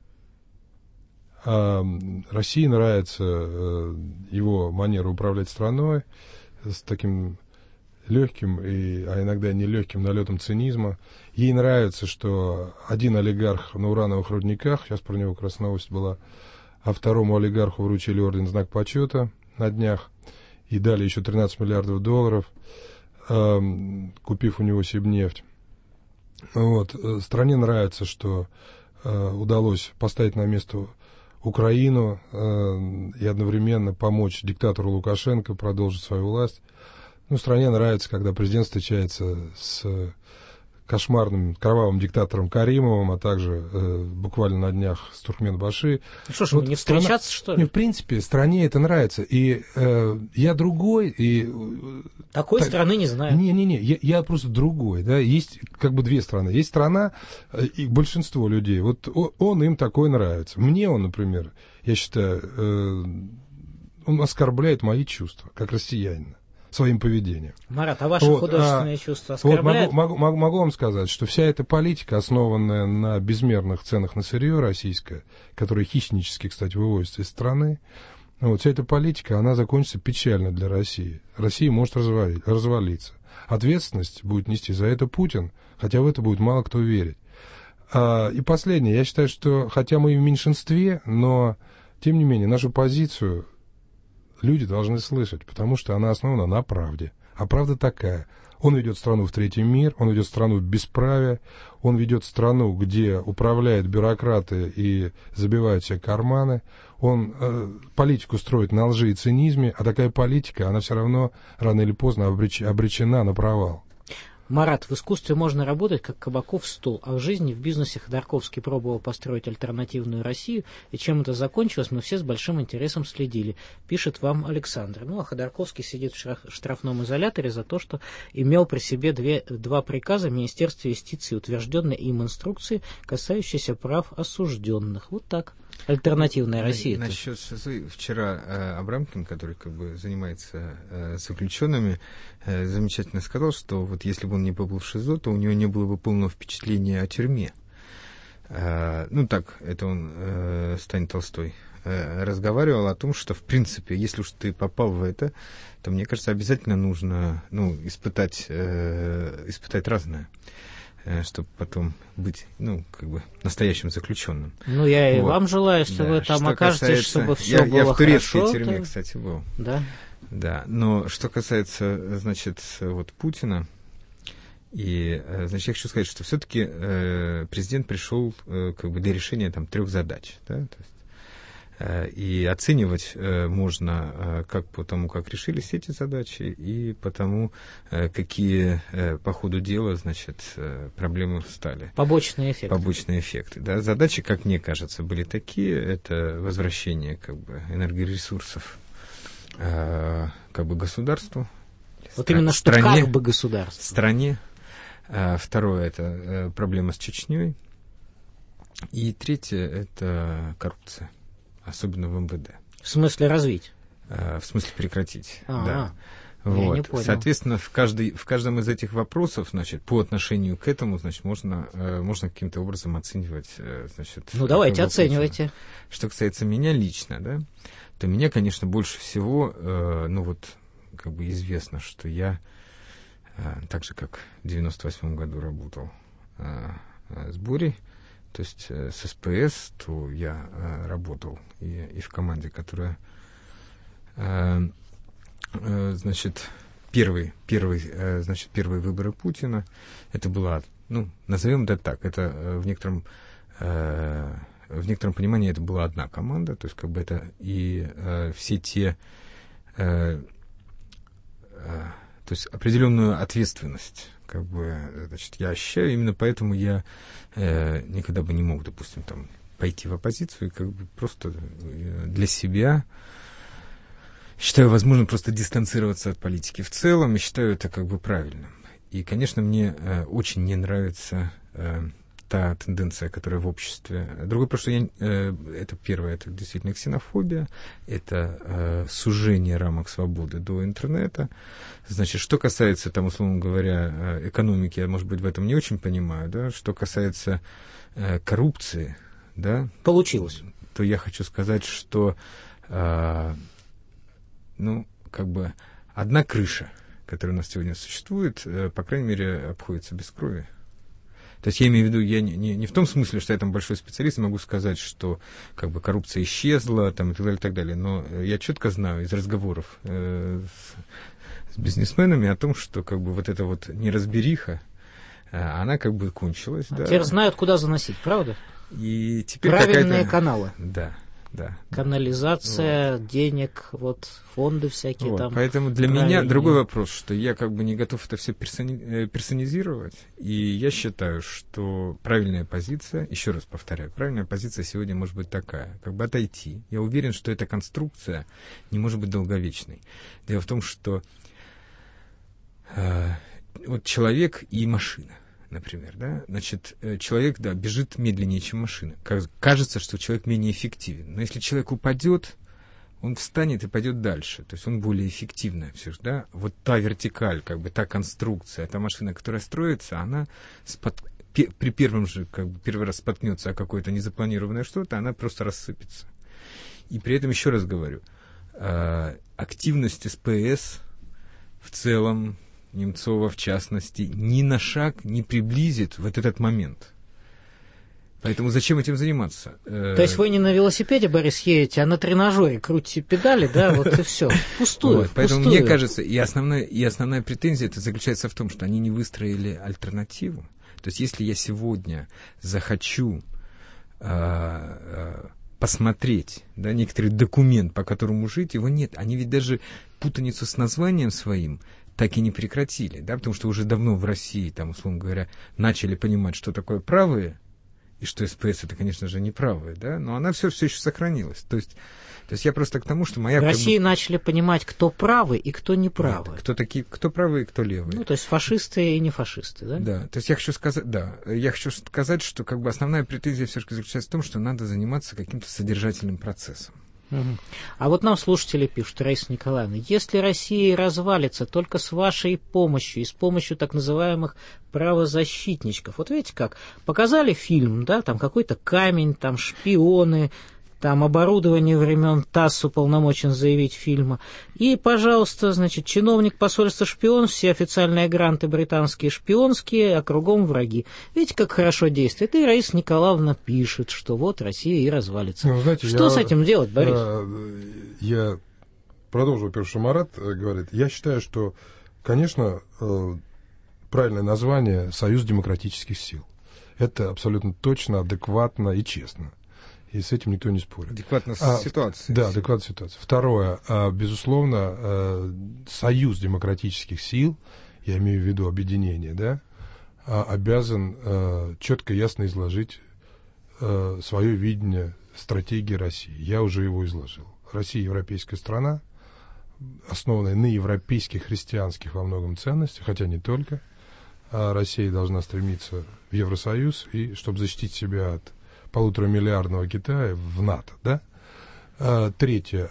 Speaker 11: России нравится его манера управлять страной с таким легким, а иногда нелегким налетом цинизма. Ей нравится, что один олигарх на урановых рудниках, сейчас про него как раз новость была, а второму олигарху вручили орден «Знак почета» на днях и дали еще $13 миллиардов, купив у него Сибнефть. Вот. Стране нравится, что удалось поставить на место Украину и одновременно помочь диктатору Лукашенко продолжить свою власть. Ну, стране нравится, когда президент встречается с кошмарным, кровавым диктатором Каримовым, а также буквально на днях с Туркменбаши.
Speaker 8: Что ж, вот не встречаться, что ли?
Speaker 11: Нет, в принципе, стране это нравится. И я другой. И,
Speaker 8: такой страны не знаю.
Speaker 11: Не-не-не, я просто другой. Да? Есть как бы две страны. Есть страна и большинство людей. Вот он им такой нравится. Мне он, например, я считаю, он оскорбляет мои чувства, как россиянина, своим поведением.
Speaker 8: Марат, а ваши художественные чувства оскорбляют?
Speaker 11: Вот могу вам сказать, что вся эта политика, основанная на безмерных ценах на сырье российское, которое хищнически, кстати, вывозится из страны, вот, вся эта политика, она закончится печально для России. Россия может развалиться. Ответственность будет нести за это Путин, хотя в это будет мало кто верить. И последнее. Я считаю, что хотя мы и в меньшинстве, но, тем не менее, нашу позицию люди должны слышать, потому что она основана на правде. А правда такая. Он ведет страну в третий мир, он ведет страну в бесправие, он ведет страну, где управляют бюрократы и забивают себе карманы. Он политику строит на лжи и цинизме, а такая политика, она все равно рано или поздно обречена на провал.
Speaker 8: Марат, в искусстве можно работать, как Кабаков стул, а в жизни, в бизнесе Ходорковский пробовал построить альтернативную Россию, и чем это закончилось, мы все с большим интересом следили. Пишет вам Александр. Ну, а Ходорковский сидит в штрафном изоляторе за то, что имел при себе два приказа Министерства юстиции, утвержденные им инструкции, касающиеся прав осужденных. Вот так. Альтернативная Россия.
Speaker 9: Насчет ШИЗО, вчера Абрамкин, который как бы занимается заключенными, замечательно сказал, что вот если бы он не побыл в ШИЗО, то у него не было бы полного впечатления о тюрьме. Ну так, это он, Стань Толстой, разговаривал о том, что в принципе, если уж ты попал в это, то, мне кажется, обязательно нужно испытать разное, чтобы потом быть, как бы настоящим заключенным.
Speaker 8: Ну, я и вам желаю, что вы там окажетесь, чтобы все было хорошо.
Speaker 9: Я в турецкой тюрьме, кстати, был.
Speaker 8: Да?
Speaker 9: Да, но что касается, значит, вот Путина, и, значит, я хочу сказать, что все-таки президент пришел как бы для решения там 3 задач, да, то есть, и оценивать можно как по тому, как решились эти задачи, и по тому, какие по ходу дела, значит, проблемы встали.
Speaker 8: Побочные эффекты.
Speaker 9: Побочные эффекты. Да. Задачи, как мне кажется, были такие: это возвращение как бы энергоресурсов как бы государству.
Speaker 8: Вот именно что как бы государству.
Speaker 9: Стране. Второе — это проблема с Чечней. И третье — это коррупция. Особенно в МВД.
Speaker 8: В смысле развить?
Speaker 9: В смысле прекратить, да.
Speaker 8: Вот. Не понял.
Speaker 9: Соответственно, в каждом из этих вопросов, значит, по отношению к этому, значит, можно каким-то образом оценивать, значит...
Speaker 8: Ну, давайте, оценивайте.
Speaker 9: Что касается меня лично, да, то меня, конечно, больше всего, как бы известно, что я, так же, как в 98 году работал с Борей, то есть с СПС, то я работал и в команде, которая, значит, первые выборы Путина, это была, назовем это так, это в некотором понимании это была одна команда, то есть как бы это и все те, то есть определенную ответственность, как бы, значит, я ощущаю, именно поэтому я никогда бы не мог, допустим, там, пойти в оппозицию, и как бы просто для себя считаю возможным просто дистанцироваться от политики в целом, и считаю это как бы правильным. И, конечно, мне очень не нравится та тенденция, которая в обществе. Другое, просто это первое, это действительно ксенофобия, это сужение рамок свободы до интернета. Значит, что касается, там, условно говоря, экономики, я, может быть, в этом не очень понимаю, да, что касается коррупции, да,
Speaker 8: получилось,
Speaker 9: то я хочу сказать, что, как бы, одна крыша, которая у нас сегодня существует, по крайней мере, обходится без крови. То есть я имею в виду, я не в том смысле, что я там большой специалист, и могу сказать, что как бы коррупция исчезла, там, и так далее, но я четко знаю из разговоров с бизнесменами о том, что как бы вот эта вот неразбериха, она как бы кончилась. Да.
Speaker 8: Теперь знают, куда заносить, правда?
Speaker 9: И теперь
Speaker 8: правильные каналы.
Speaker 9: Да.
Speaker 8: Канализация денег, вот фонды всякие там.
Speaker 9: Поэтому для меня другой вопрос, что я как бы не готов это все персонизировать, и я считаю, что правильная позиция, еще раз повторяю, правильная позиция сегодня может быть такая, как бы отойти. Я уверен, что эта конструкция не может быть долговечной. Дело в том, что вот человек и машина. Например, да, значит, человек, да, бежит медленнее, чем машина. Кажется, что человек менее эффективен. Но если человек упадет, он встанет и пойдет дальше. То есть он более эффективный все же, да. Вот та вертикаль, как бы та конструкция, та машина, которая строится, она при первом же, как бы первый раз споткнется о какое-то незапланированное что-то, она просто рассыпется. И при этом, еще раз говорю, активность СПС в целом, Немцова, в частности, ни на шаг не приблизит вот этот момент. Поэтому зачем этим заниматься?
Speaker 8: То есть вы не на велосипеде, Борис, едете, а на тренажере крутите педали, да, вот и все. Пустую.
Speaker 9: Поэтому мне кажется, и основная претензия это заключается в том, что они не выстроили альтернативу. То есть если я сегодня захочу посмотреть, да, некоторый документ, по которому жить, его нет. Они ведь даже путаницу с названием своим так и не прекратили, да, потому что уже давно в России, там, условно говоря, начали понимать, что такое правые, и что СПС это, конечно же, не правые, да, но она все еще сохранилась. То есть я просто к тому, что моя...
Speaker 8: В России начали понимать, кто правый и кто не правый.
Speaker 9: Нет, кто правый и кто левый.
Speaker 8: Ну, то есть фашисты и не фашисты, да?
Speaker 9: Да, то есть я хочу сказать, что как бы основная претензия все-таки заключается в том, что надо заниматься каким-то содержательным процессом.
Speaker 8: А вот нам слушатели пишут, Раиса Николаевна, если Россия развалится только с вашей помощью и с помощью так называемых правозащитничков, вот видите как, показали фильм, да, там какой-то камень, там шпионы, там оборудование времен ТАСС уполномочен заявить фильма. И, пожалуйста, значит, чиновник посольства шпион, все официальные гранты британские шпионские, а кругом враги. Видите, как хорошо действует. И Раиса Николаевна пишет, что вот Россия и развалится.
Speaker 11: Ну, знаете,
Speaker 8: что с этим делать, Борис?
Speaker 11: Я продолжу, во-первых, что Марат говорит. Я считаю, что, конечно, правильное название «Союз демократических сил». Это абсолютно точно, адекватно и честно. И с этим никто не спорит.
Speaker 9: Адекватно ситуации.
Speaker 11: Да, адекватная ситуация. Второе, безусловно, Союз демократических сил, я имею в виду объединение, да, обязан четко и ясно изложить свое видение стратегии России. Я уже его изложил. Россия европейская страна, основанная на европейских христианских во многом ценностях, хотя не только. Россия должна стремиться в Евросоюз, и чтобы защитить себя от 1,5-миллиардного Китая в НАТО, да? Третье.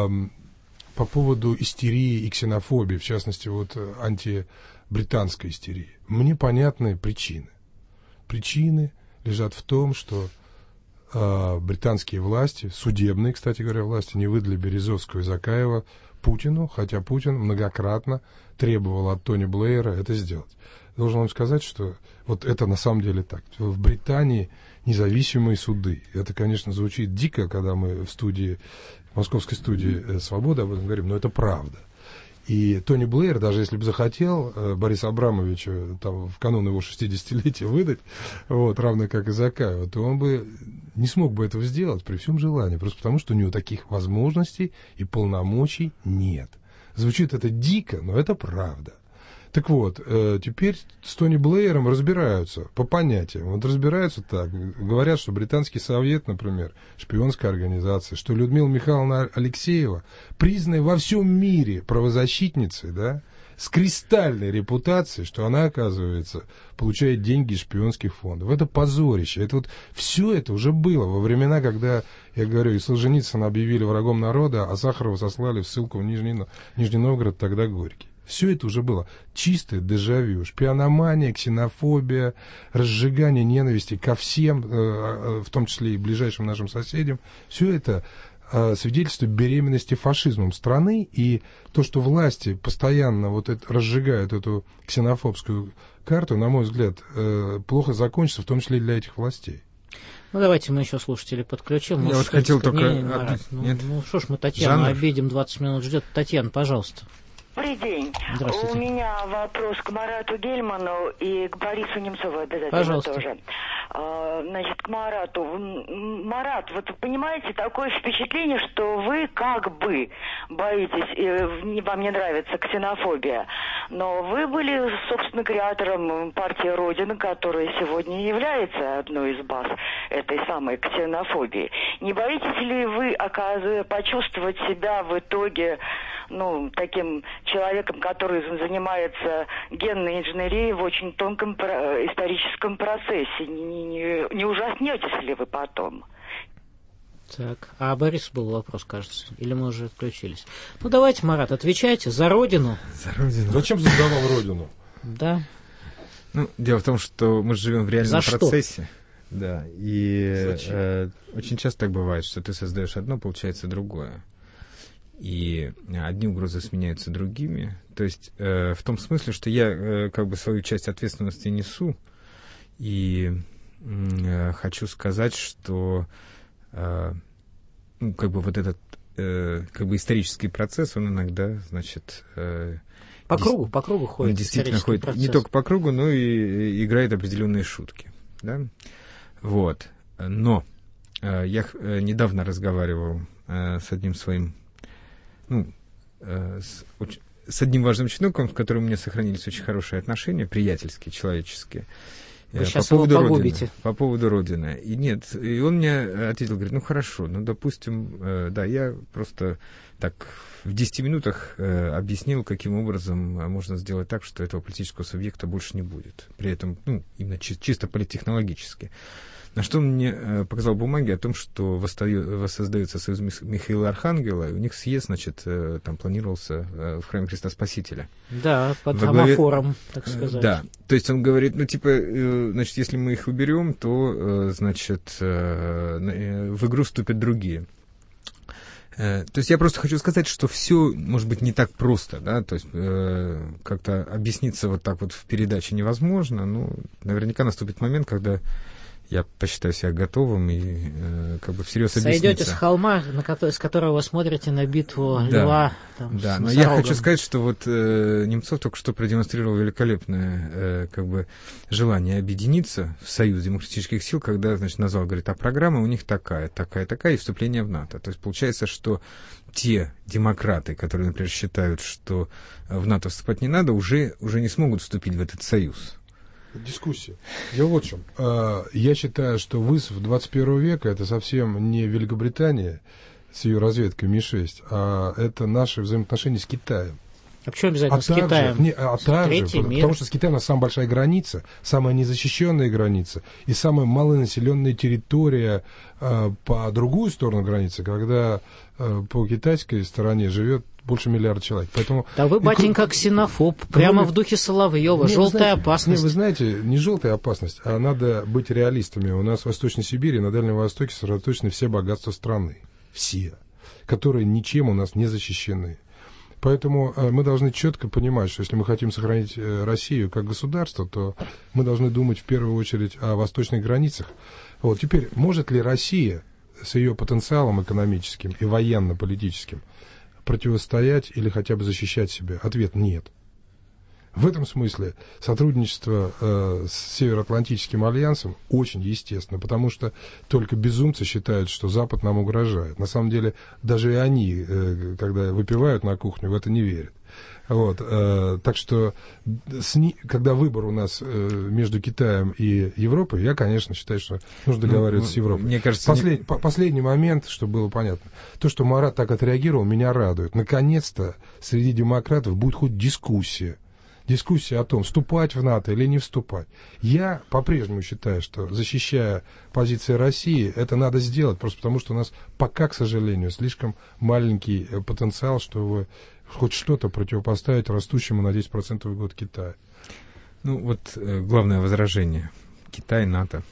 Speaker 11: По поводу истерии и ксенофобии, в частности, вот антибританской истерии. Мне понятны причины. Причины лежат в том, что британские власти, судебные, кстати говоря, власти, не выдали Березовского и Закаева Путину, хотя Путин многократно требовал от Тони Блэйра это сделать. Должен вам сказать, что вот это на самом деле так. В Британии независимые суды. Это, конечно, звучит дико, когда мы в студии, в московской студии «Свобода» об этом говорим, но это правда. И Тони Блэйр, даже если бы захотел Бориса Абрамовича там, в канун его 60-летия выдать, вот, равно как и Закаева, то он бы не смог бы этого сделать при всем желании, просто потому что у него таких возможностей и полномочий нет. Звучит это дико, но это правда. Так вот, теперь с Тони Блэйром разбираются по понятиям. Вот разбираются так. Говорят, что британский совет, например, шпионская организация, что Людмила Михайловна Алексеева, признанная во всем мире правозащитницей, да, с кристальной репутацией, что она, оказывается, получает деньги из шпионских фондов. Это позорище. Это вот все это уже было во времена, когда, я говорю, и Солженицына объявили врагом народа, а Сахарова сослали в ссылку в Нижний Новгород, тогда Горький. Все это уже было чистое дежавю. Шпиономания, ксенофобия, разжигание ненависти ко всем, в том числе и ближайшим нашим соседям. Все это свидетельствует беременности фашизмом страны. И то, что власти постоянно вот это, разжигают эту ксенофобскую карту, на мой взгляд, плохо закончится, в том числе и для этих властей.
Speaker 8: Ну, давайте мы еще слушателей подключим.
Speaker 9: Я вот хотел только...
Speaker 8: Ну, что ж мы Татьяну обидим, 20 минут ждет. Татьяна, пожалуйста.
Speaker 14: Добрый день. У меня вопрос к Марату Гельману и к Борису Немцову обязательно. Пожалуйста. Тоже. Значит, к Марату. Марат, вот понимаете, такое впечатление, что вы как бы боитесь, вам не нравится ксенофобия, но вы были, собственно, креатором партии Родина, которая сегодня является одной из баз этой самой ксенофобии. Не боитесь ли вы, почувствовать себя в итоге, таким человеком, который занимается генной инженерией в очень тонком историческом процессе? Не ужаснетесь ли вы потом?
Speaker 8: Так, а Борис был вопрос, кажется, или мы уже отключились? Давайте, Марат, отвечайте за Родину.
Speaker 9: За Родину.
Speaker 11: Зачем задавал Родину?
Speaker 8: Да.
Speaker 9: Дело в том, что мы живем в реальном процессе. Да, и очень часто так бывает, что ты создаешь одно, получается другое. И одни угрозы сменяются другими. То есть в том смысле, что я свою часть ответственности несу. И хочу сказать, что вот этот исторический процесс, он иногда,
Speaker 8: по кругу ходит.
Speaker 9: Он действительно ходит процесс. Не только по кругу, но и играет определенные шутки. Да? Вот. Но я недавно разговаривал с одним своим с одним важным человеком, с которым у меня сохранились очень хорошие отношения, приятельские, человеческие.
Speaker 8: Вы сейчас его погубите.
Speaker 9: По поводу Родины. И он мне ответил, говорит, хорошо, допустим, да, я просто так в 10 минутах объяснил, каким образом можно сделать так, что этого политического субъекта больше не будет. При этом, именно чисто политтехнологически. На что он мне показал бумаги о том, что воссоздается союз Михаила Архангела, и у них съезд, там планировался в храме Христа Спасителя.
Speaker 8: Да, под амафором, так сказать.
Speaker 9: Да, то есть он говорит, если мы их уберем, то, в игру вступят другие. То есть я просто хочу сказать, что все может быть не так просто, да, то есть как-то объясниться вот так вот в передаче невозможно, наверняка наступит момент, когда я посчитаю себя готовым и всерьез объясниться.
Speaker 8: Сойдете с холма, с которого вы смотрите на битву льва.
Speaker 9: Да, но я хочу сказать, что Немцов только что продемонстрировал великолепное желание объединиться в Союз демократических сил, когда, назвал, говорит, программа у них такая, и вступление в НАТО. То есть получается, что те демократы, которые, например, считают, что в НАТО вступать не надо, уже не смогут вступить в этот союз.
Speaker 11: Дискуссия. Дело вот в чем. Я считаю, что вызов 21 века это совсем не Великобритания с ее разведкой Ми-6, а это наши взаимоотношения с Китаем.
Speaker 8: А почему обязательно с Китаем?
Speaker 11: Потому что с Китаем у нас самая большая граница, самая незащищенная граница и самая малонаселенная территория по другую сторону границы, когда по китайской стороне живет больше миллиарда человек. Поэтому...
Speaker 8: Да вы, батенька, ксенофоб, прямо в духе Соловьева. Желтая опасность.
Speaker 11: Вы знаете, не желтая опасность, а надо быть реалистами. У нас в Восточной Сибири, на Дальнем Востоке сосредоточены все богатства страны. Все. Которые ничем у нас не защищены. Поэтому мы должны четко понимать, что если мы хотим сохранить Россию как государство, то мы должны думать в первую очередь о восточных границах. Вот теперь, может ли Россия с ее потенциалом экономическим и военно-политическим противостоять или хотя бы защищать себя? Ответ – нет. В этом смысле сотрудничество с Североатлантическим альянсом очень естественно, потому что только безумцы считают, что Запад нам угрожает. На самом деле, даже и они, когда выпивают на кухню, в это не верят. Вот, так что, когда выбор у нас между Китаем и Европой, я, конечно, считаю, что нужно договариваться с Европой.
Speaker 9: Мне кажется,
Speaker 11: последний момент, чтобы было понятно. То, что Марат так отреагировал, меня радует. Наконец-то среди демократов будет хоть дискуссия. Дискуссия о том, вступать в НАТО или не вступать. Я по-прежнему считаю, что, защищая позиции России, это надо сделать, просто потому что у нас пока, к сожалению, слишком маленький потенциал, чтобы хоть что-то противопоставить растущему на 10% в год Китаю.
Speaker 9: Главное возражение. Китай, НАТО.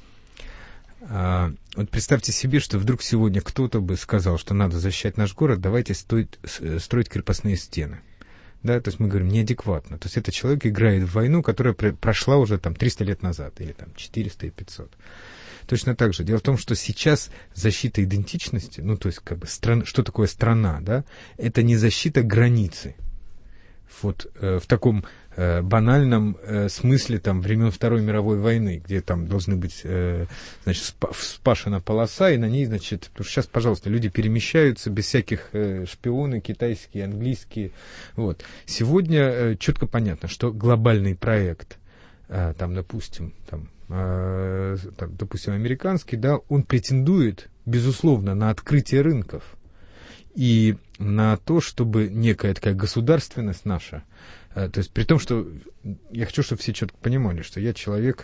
Speaker 9: Вот представьте себе, что вдруг сегодня кто-то бы сказал, что надо защищать наш город, давайте строить крепостные стены. Да, то есть мы говорим неадекватно. То есть этот человек играет в войну, которая прошла уже 300 лет назад, или 400 и 500. Точно так же. Дело в том, что сейчас защита идентичности, то есть что такое страна, да, это не защита границы. вот в таком банальном смысле там времен Второй мировой войны, где там должны быть, значит, спашена полоса, и на ней, значит, потому что сейчас, пожалуйста, люди перемещаются без всяких шпионы китайские, английские. Вот. Сегодня четко понятно, что глобальный проект, там, допустим, американский, да, он претендует, безусловно, на открытие рынков и на то, чтобы некая такая государственность наша, то есть при том, что я хочу, чтобы все четко понимали, что я человек,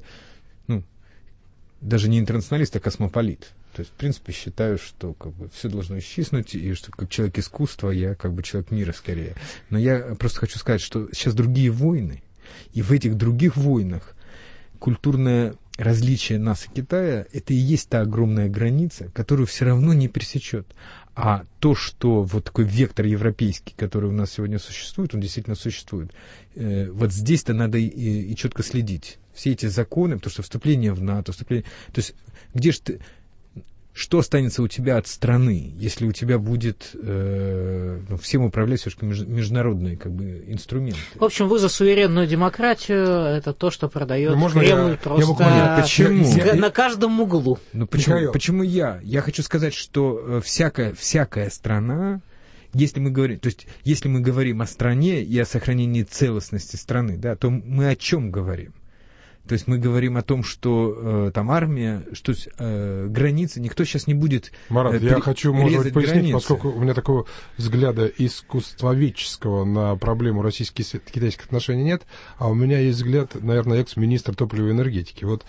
Speaker 9: даже не интернационалист, а космополит. То есть, в принципе, считаю, что как бы все должно исчезнуть, и что как человек искусства я как бы человек мира скорее. Но я просто хочу сказать, что сейчас другие войны, и в этих других войнах культурное различие нас и Китая, это и есть та огромная граница, которую все равно не пересечет. А то, что вот такой вектор европейский, который у нас сегодня существует, он действительно существует. Вот здесь-то надо и четко следить. Все эти законы, потому что вступление в НАТО, то есть где же ты... Что останется у тебя от страны, если у тебя будет всем управлять все-таки международные как бы, инструменты?
Speaker 8: В общем, вы за суверенную демократию, это то, что продает Кремль просто
Speaker 9: почему?
Speaker 8: На каждом углу.
Speaker 9: Ну, почему я? Я хочу сказать, что всякая страна, если мы говорим о стране и о сохранении целостности страны, да, то мы о чем говорим? То есть мы говорим о том, что там армия, что границы, никто сейчас не будет
Speaker 11: Марат, я хочу, может быть, пояснить,
Speaker 9: границы.
Speaker 11: поскольку у меня такого взгляда искусствоведческого на проблему российско-китайских отношений нет, а у меня есть взгляд, наверное, экс-министр топливной энергетики. Вот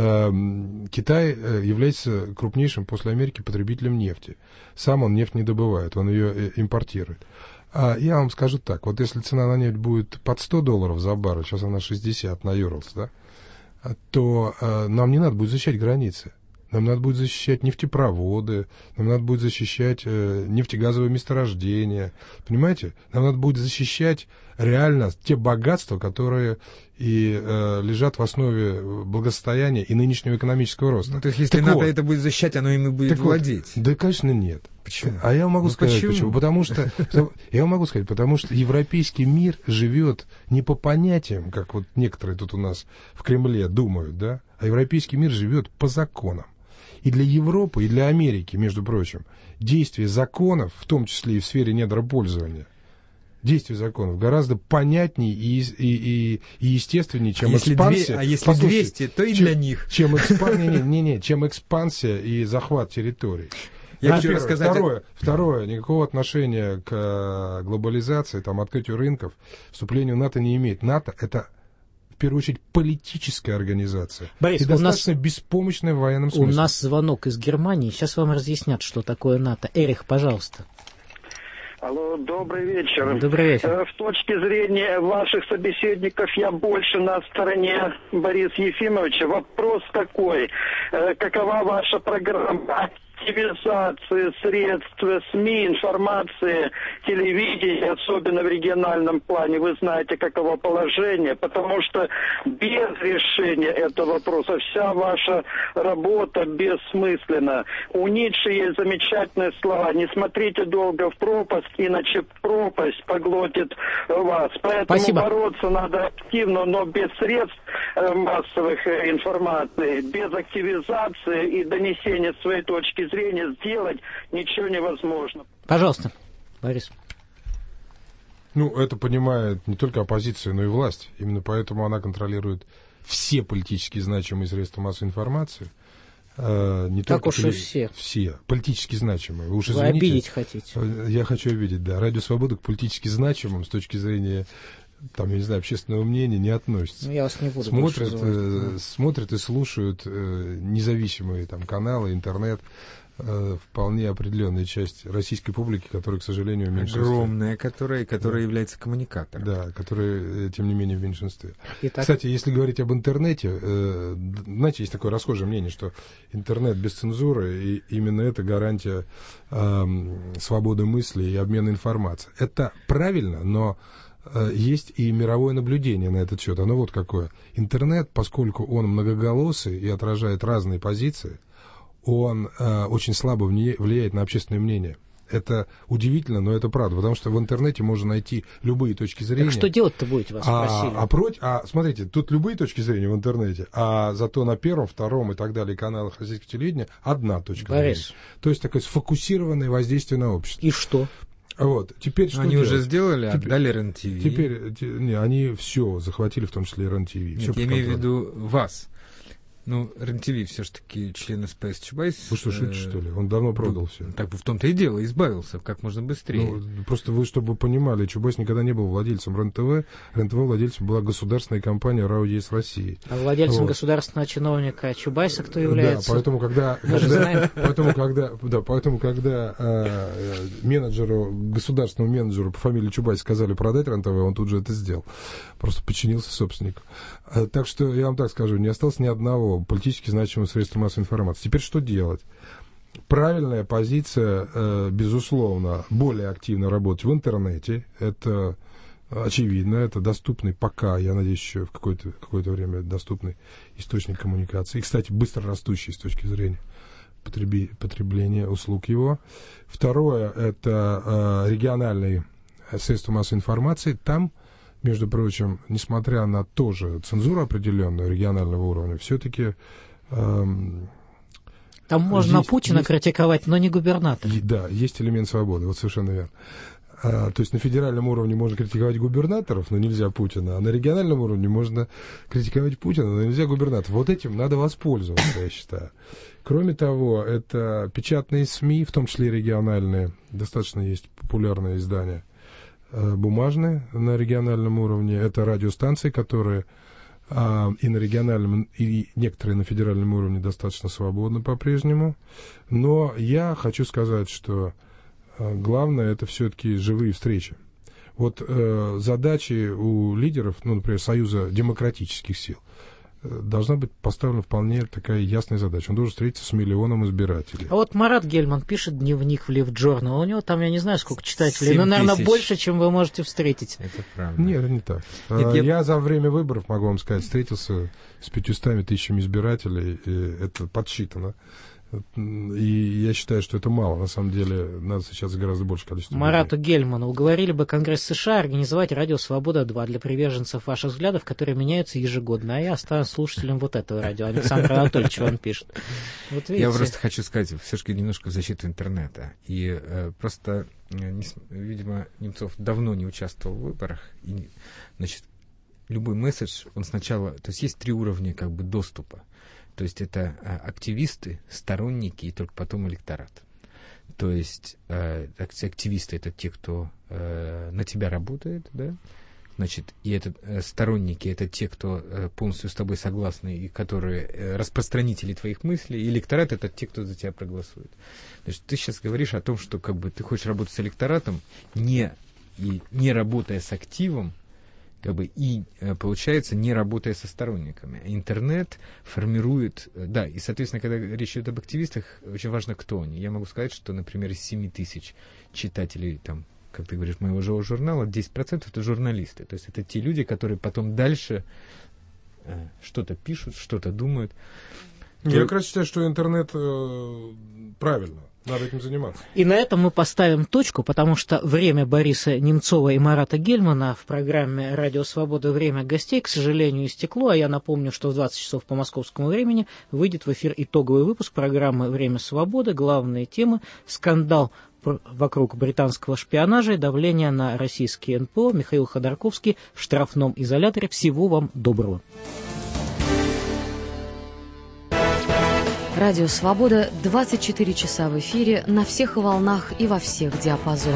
Speaker 11: Китай является крупнейшим после Америки потребителем нефти. Сам он нефть не добывает, он ее импортирует. А я вам скажу так, вот если цена на нефть будет под $100 за баррель, сейчас она 60 на Юрлс, да, то нам не надо будет защищать границы. Нам надо будет защищать нефтепроводы, нам надо будет защищать нефтегазовые месторождения. Понимаете? Нам надо будет защищать реально те богатства, которые и лежат в основе благосостояния и нынешнего экономического роста.
Speaker 9: Ну, то есть, если так НАТО это будет защищать, оно ими будет владеть?
Speaker 11: Да, конечно, нет.
Speaker 9: Почему?
Speaker 11: А я вам могу сказать, почему. Потому что европейский мир живет не по понятиям, как вот некоторые тут у нас в Кремле думают, да, а европейский мир живет по законам. И для Европы, и для Америки, между прочим, действие законов, в том числе и в сфере недропользования, действие законов гораздо понятнее и естественнее, чем экспансия.
Speaker 9: А если 200, то и для них.
Speaker 11: Чем экспансия и захват территорий.
Speaker 9: Я хочу рассказать...
Speaker 11: Второе, никакого отношения к глобализации, там, открытию рынков, вступлению в НАТО не имеет. НАТО — это, в первую очередь, политическая организация.
Speaker 8: Борис,
Speaker 11: и достаточно беспомощная в военном смысле.
Speaker 8: У нас звонок из Германии. Сейчас вам разъяснят, что такое НАТО. Эрих, пожалуйста.
Speaker 15: Алло, добрый вечер.
Speaker 8: Добрый вечер.
Speaker 15: С точки зрения ваших собеседников я больше на стороне Бориса Ефимовича. Вопрос такой. Какова ваша программа активизации средств СМИ, информации, телевидения, особенно в региональном плане? Вы знаете, каково положение, потому что без решения этого вопроса вся ваша работа бессмысленна. У Ницше есть замечательные слова: не смотрите долго в пропасть, иначе пропасть поглотит вас. Поэтому
Speaker 8: Спасибо.
Speaker 15: Бороться надо активно, но без средств массовых информации, без активизации и донесения своей точки зрения сделать ничего невозможно.
Speaker 8: Пожалуйста, Борис.
Speaker 11: Ну, это понимает не только оппозиция, но и власть. Именно поэтому она контролирует все политически значимые средства массовой информации. Не
Speaker 8: так
Speaker 11: только
Speaker 8: уж и все.
Speaker 11: Все. Политически значимые. Вы уж
Speaker 8: Вы
Speaker 11: извините,
Speaker 8: обидеть хотите.
Speaker 11: Я хочу обидеть, да. Радио Свобода к политически значимым с точки зрения, там, я не знаю, общественного мнения не относится.
Speaker 8: Ну, я вас не буду
Speaker 11: смотрят и слушают независимые там каналы, интернет, вполне определенная часть российской публики, которая, к сожалению, в меньшинстве.
Speaker 9: Огромная, которая является коммуникатором.
Speaker 11: Да, которая, тем не менее, в меньшинстве.
Speaker 8: Итак.
Speaker 11: Кстати, если говорить об интернете, знаете, есть такое расхожее мнение, что интернет без цензуры, и именно это гарантия свободы мысли и обмена информацией. Это правильно, но есть и мировое наблюдение на этот счет. Оно вот какое. Интернет, поскольку он многоголосый и отражает разные позиции, он очень слабо влияет на общественное мнение. Это удивительно, но это правда, потому что в интернете можно найти любые точки зрения.
Speaker 8: Так что делать-то будете, вас спросили?
Speaker 11: Смотрите, тут любые точки зрения в интернете, а зато на Первом, Втором и так далее каналах российского телевидения одна точка зрения. То есть такое сфокусированное воздействие на общество.
Speaker 8: И что?
Speaker 11: Вот. Теперь что
Speaker 9: они
Speaker 11: делать?
Speaker 9: уже сделали, отдали РЕН-ТВ.
Speaker 11: Теперь они все захватили, в том числе и РЕН-ТВ.
Speaker 9: Нет, я имею в виду вас. Ну, РЕН-ТВ все-таки член СПС Чубайс.
Speaker 11: Вы что, шутите, что ли? Он давно продал все.
Speaker 9: Так в том-то и дело, избавился как можно быстрее.
Speaker 11: Ну, просто вы, чтобы вы понимали, Чубайс никогда не был владельцем РЕН-ТВ. РЕН-ТВ владельцем была государственная компания РАО ЕС России.
Speaker 8: А владельцем государственного чиновника Чубайса кто является?
Speaker 11: Да, поэтому когда государственному менеджеру по фамилии Чубайс сказали продать РЕН-ТВ, он тут же это сделал. Просто подчинился собственнику. Так что я вам так скажу, не осталось ни одного политически значимого средства массовой информации. Теперь что делать? Правильная позиция, безусловно, более активно работать в интернете. Это очевидно, это доступный пока, я надеюсь, еще в какое-то время доступный источник коммуникации. И, кстати, быстро растущий с точки зрения потребления услуг его. Второе, это региональные средства массовой информации. Там, между прочим, несмотря на тоже цензуру определенную регионального уровня, все-таки...
Speaker 8: Там можно Путина критиковать, но не губернатора.
Speaker 11: Да, есть элемент свободы, вот совершенно верно. То есть на федеральном уровне можно критиковать губернаторов, но нельзя Путина, а на региональном уровне можно критиковать Путина, но нельзя губернаторов. Вот этим надо воспользоваться, я считаю. Кроме того, это печатные СМИ, в том числе и региональные, достаточно есть популярные издания, бумажные на региональном уровне, это радиостанции, которые и на региональном, и некоторые на федеральном уровне достаточно свободны по-прежнему. Но я хочу сказать, что главное это все-таки живые встречи. Вот задачи у лидеров, ну, например, Союза демократических сил, должна быть поставлена вполне такая ясная задача. Он должен встретиться с миллионом избирателей.
Speaker 8: А вот Марат Гельман пишет дневник в LiveJournal. У него там, я не знаю, сколько читателей, но, наверное, больше, чем вы можете встретить.
Speaker 9: Это правда.
Speaker 11: Нет, это не так. Я за время выборов, могу вам сказать, встретился с 500 тысячами избирателей. И это подсчитано. И я считаю, что это мало. На самом деле, надо сейчас гораздо больше количество
Speaker 8: Марату
Speaker 11: людей.
Speaker 8: Гельману уговорили бы Конгресс США организовать радио «Свобода-2» для приверженцев ваших взглядов, которые меняются ежегодно. А я останусь слушателем вот этого радио. Александр Анатольевич вам пишет. Вот
Speaker 9: я просто хочу сказать, все-таки немножко в защиту интернета. И просто, видимо, Немцов давно не участвовал в выборах. И, значит, любой месседж, он сначала... То есть есть 3 уровня как бы доступа. То есть это активисты, сторонники и только потом электорат. То есть активисты — это те, кто на тебя работает, да? Значит, и это сторонники — это те, кто полностью с тобой согласны и которые распространители твоих мыслей. И электорат — это те, кто за тебя проголосует. Значит, ты сейчас говоришь о том, что как бы ты хочешь работать с электоратом, не работая с активом, как бы, и, получается, не работая со сторонниками. Интернет формирует... Да, и, соответственно, когда речь идет об активистах, очень важно, кто они. Я могу сказать, что, например, из 7 тысяч читателей, там, как ты говоришь, моего журнала, 10% это журналисты. То есть это те люди, которые потом дальше что-то пишут, что-то думают.
Speaker 11: Я как раз считаю, что интернет правильно. Надо этим заниматься.
Speaker 8: И на этом мы поставим точку, потому что время Бориса Немцова и Марата Гельмана в программе «Радио Свобода. Время гостей», к сожалению, истекло. А я напомню, что в 20 часов по московскому времени выйдет в эфир итоговый выпуск программы «Время свободы». Главные темы – скандал вокруг британского шпионажа и давление на российские НПО. Михаил Ходорковский в штрафном изоляторе. Всего вам доброго.
Speaker 1: Радио «Свобода» 24 часа в эфире, на всех волнах и во всех диапазонах.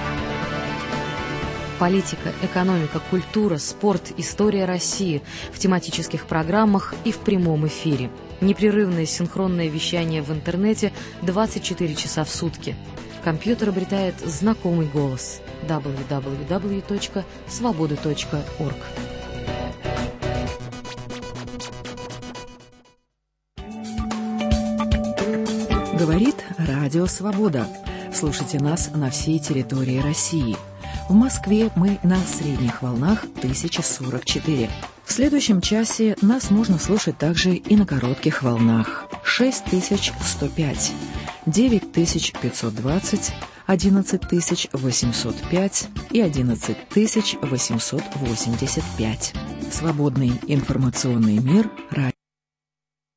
Speaker 1: Политика, экономика, культура, спорт, история России в тематических программах и в прямом эфире. Непрерывное синхронное вещание в интернете 24 часа в сутки. Компьютер обретает знакомый голос www.svoboda.org.
Speaker 16: Говорит Радио Свобода. Слушайте нас на всей территории России. В Москве мы на средних волнах 1044. В следующем часе нас можно слушать также и на коротких волнах 6105. 9520, 11805 и 11885. Свободный информационный мир.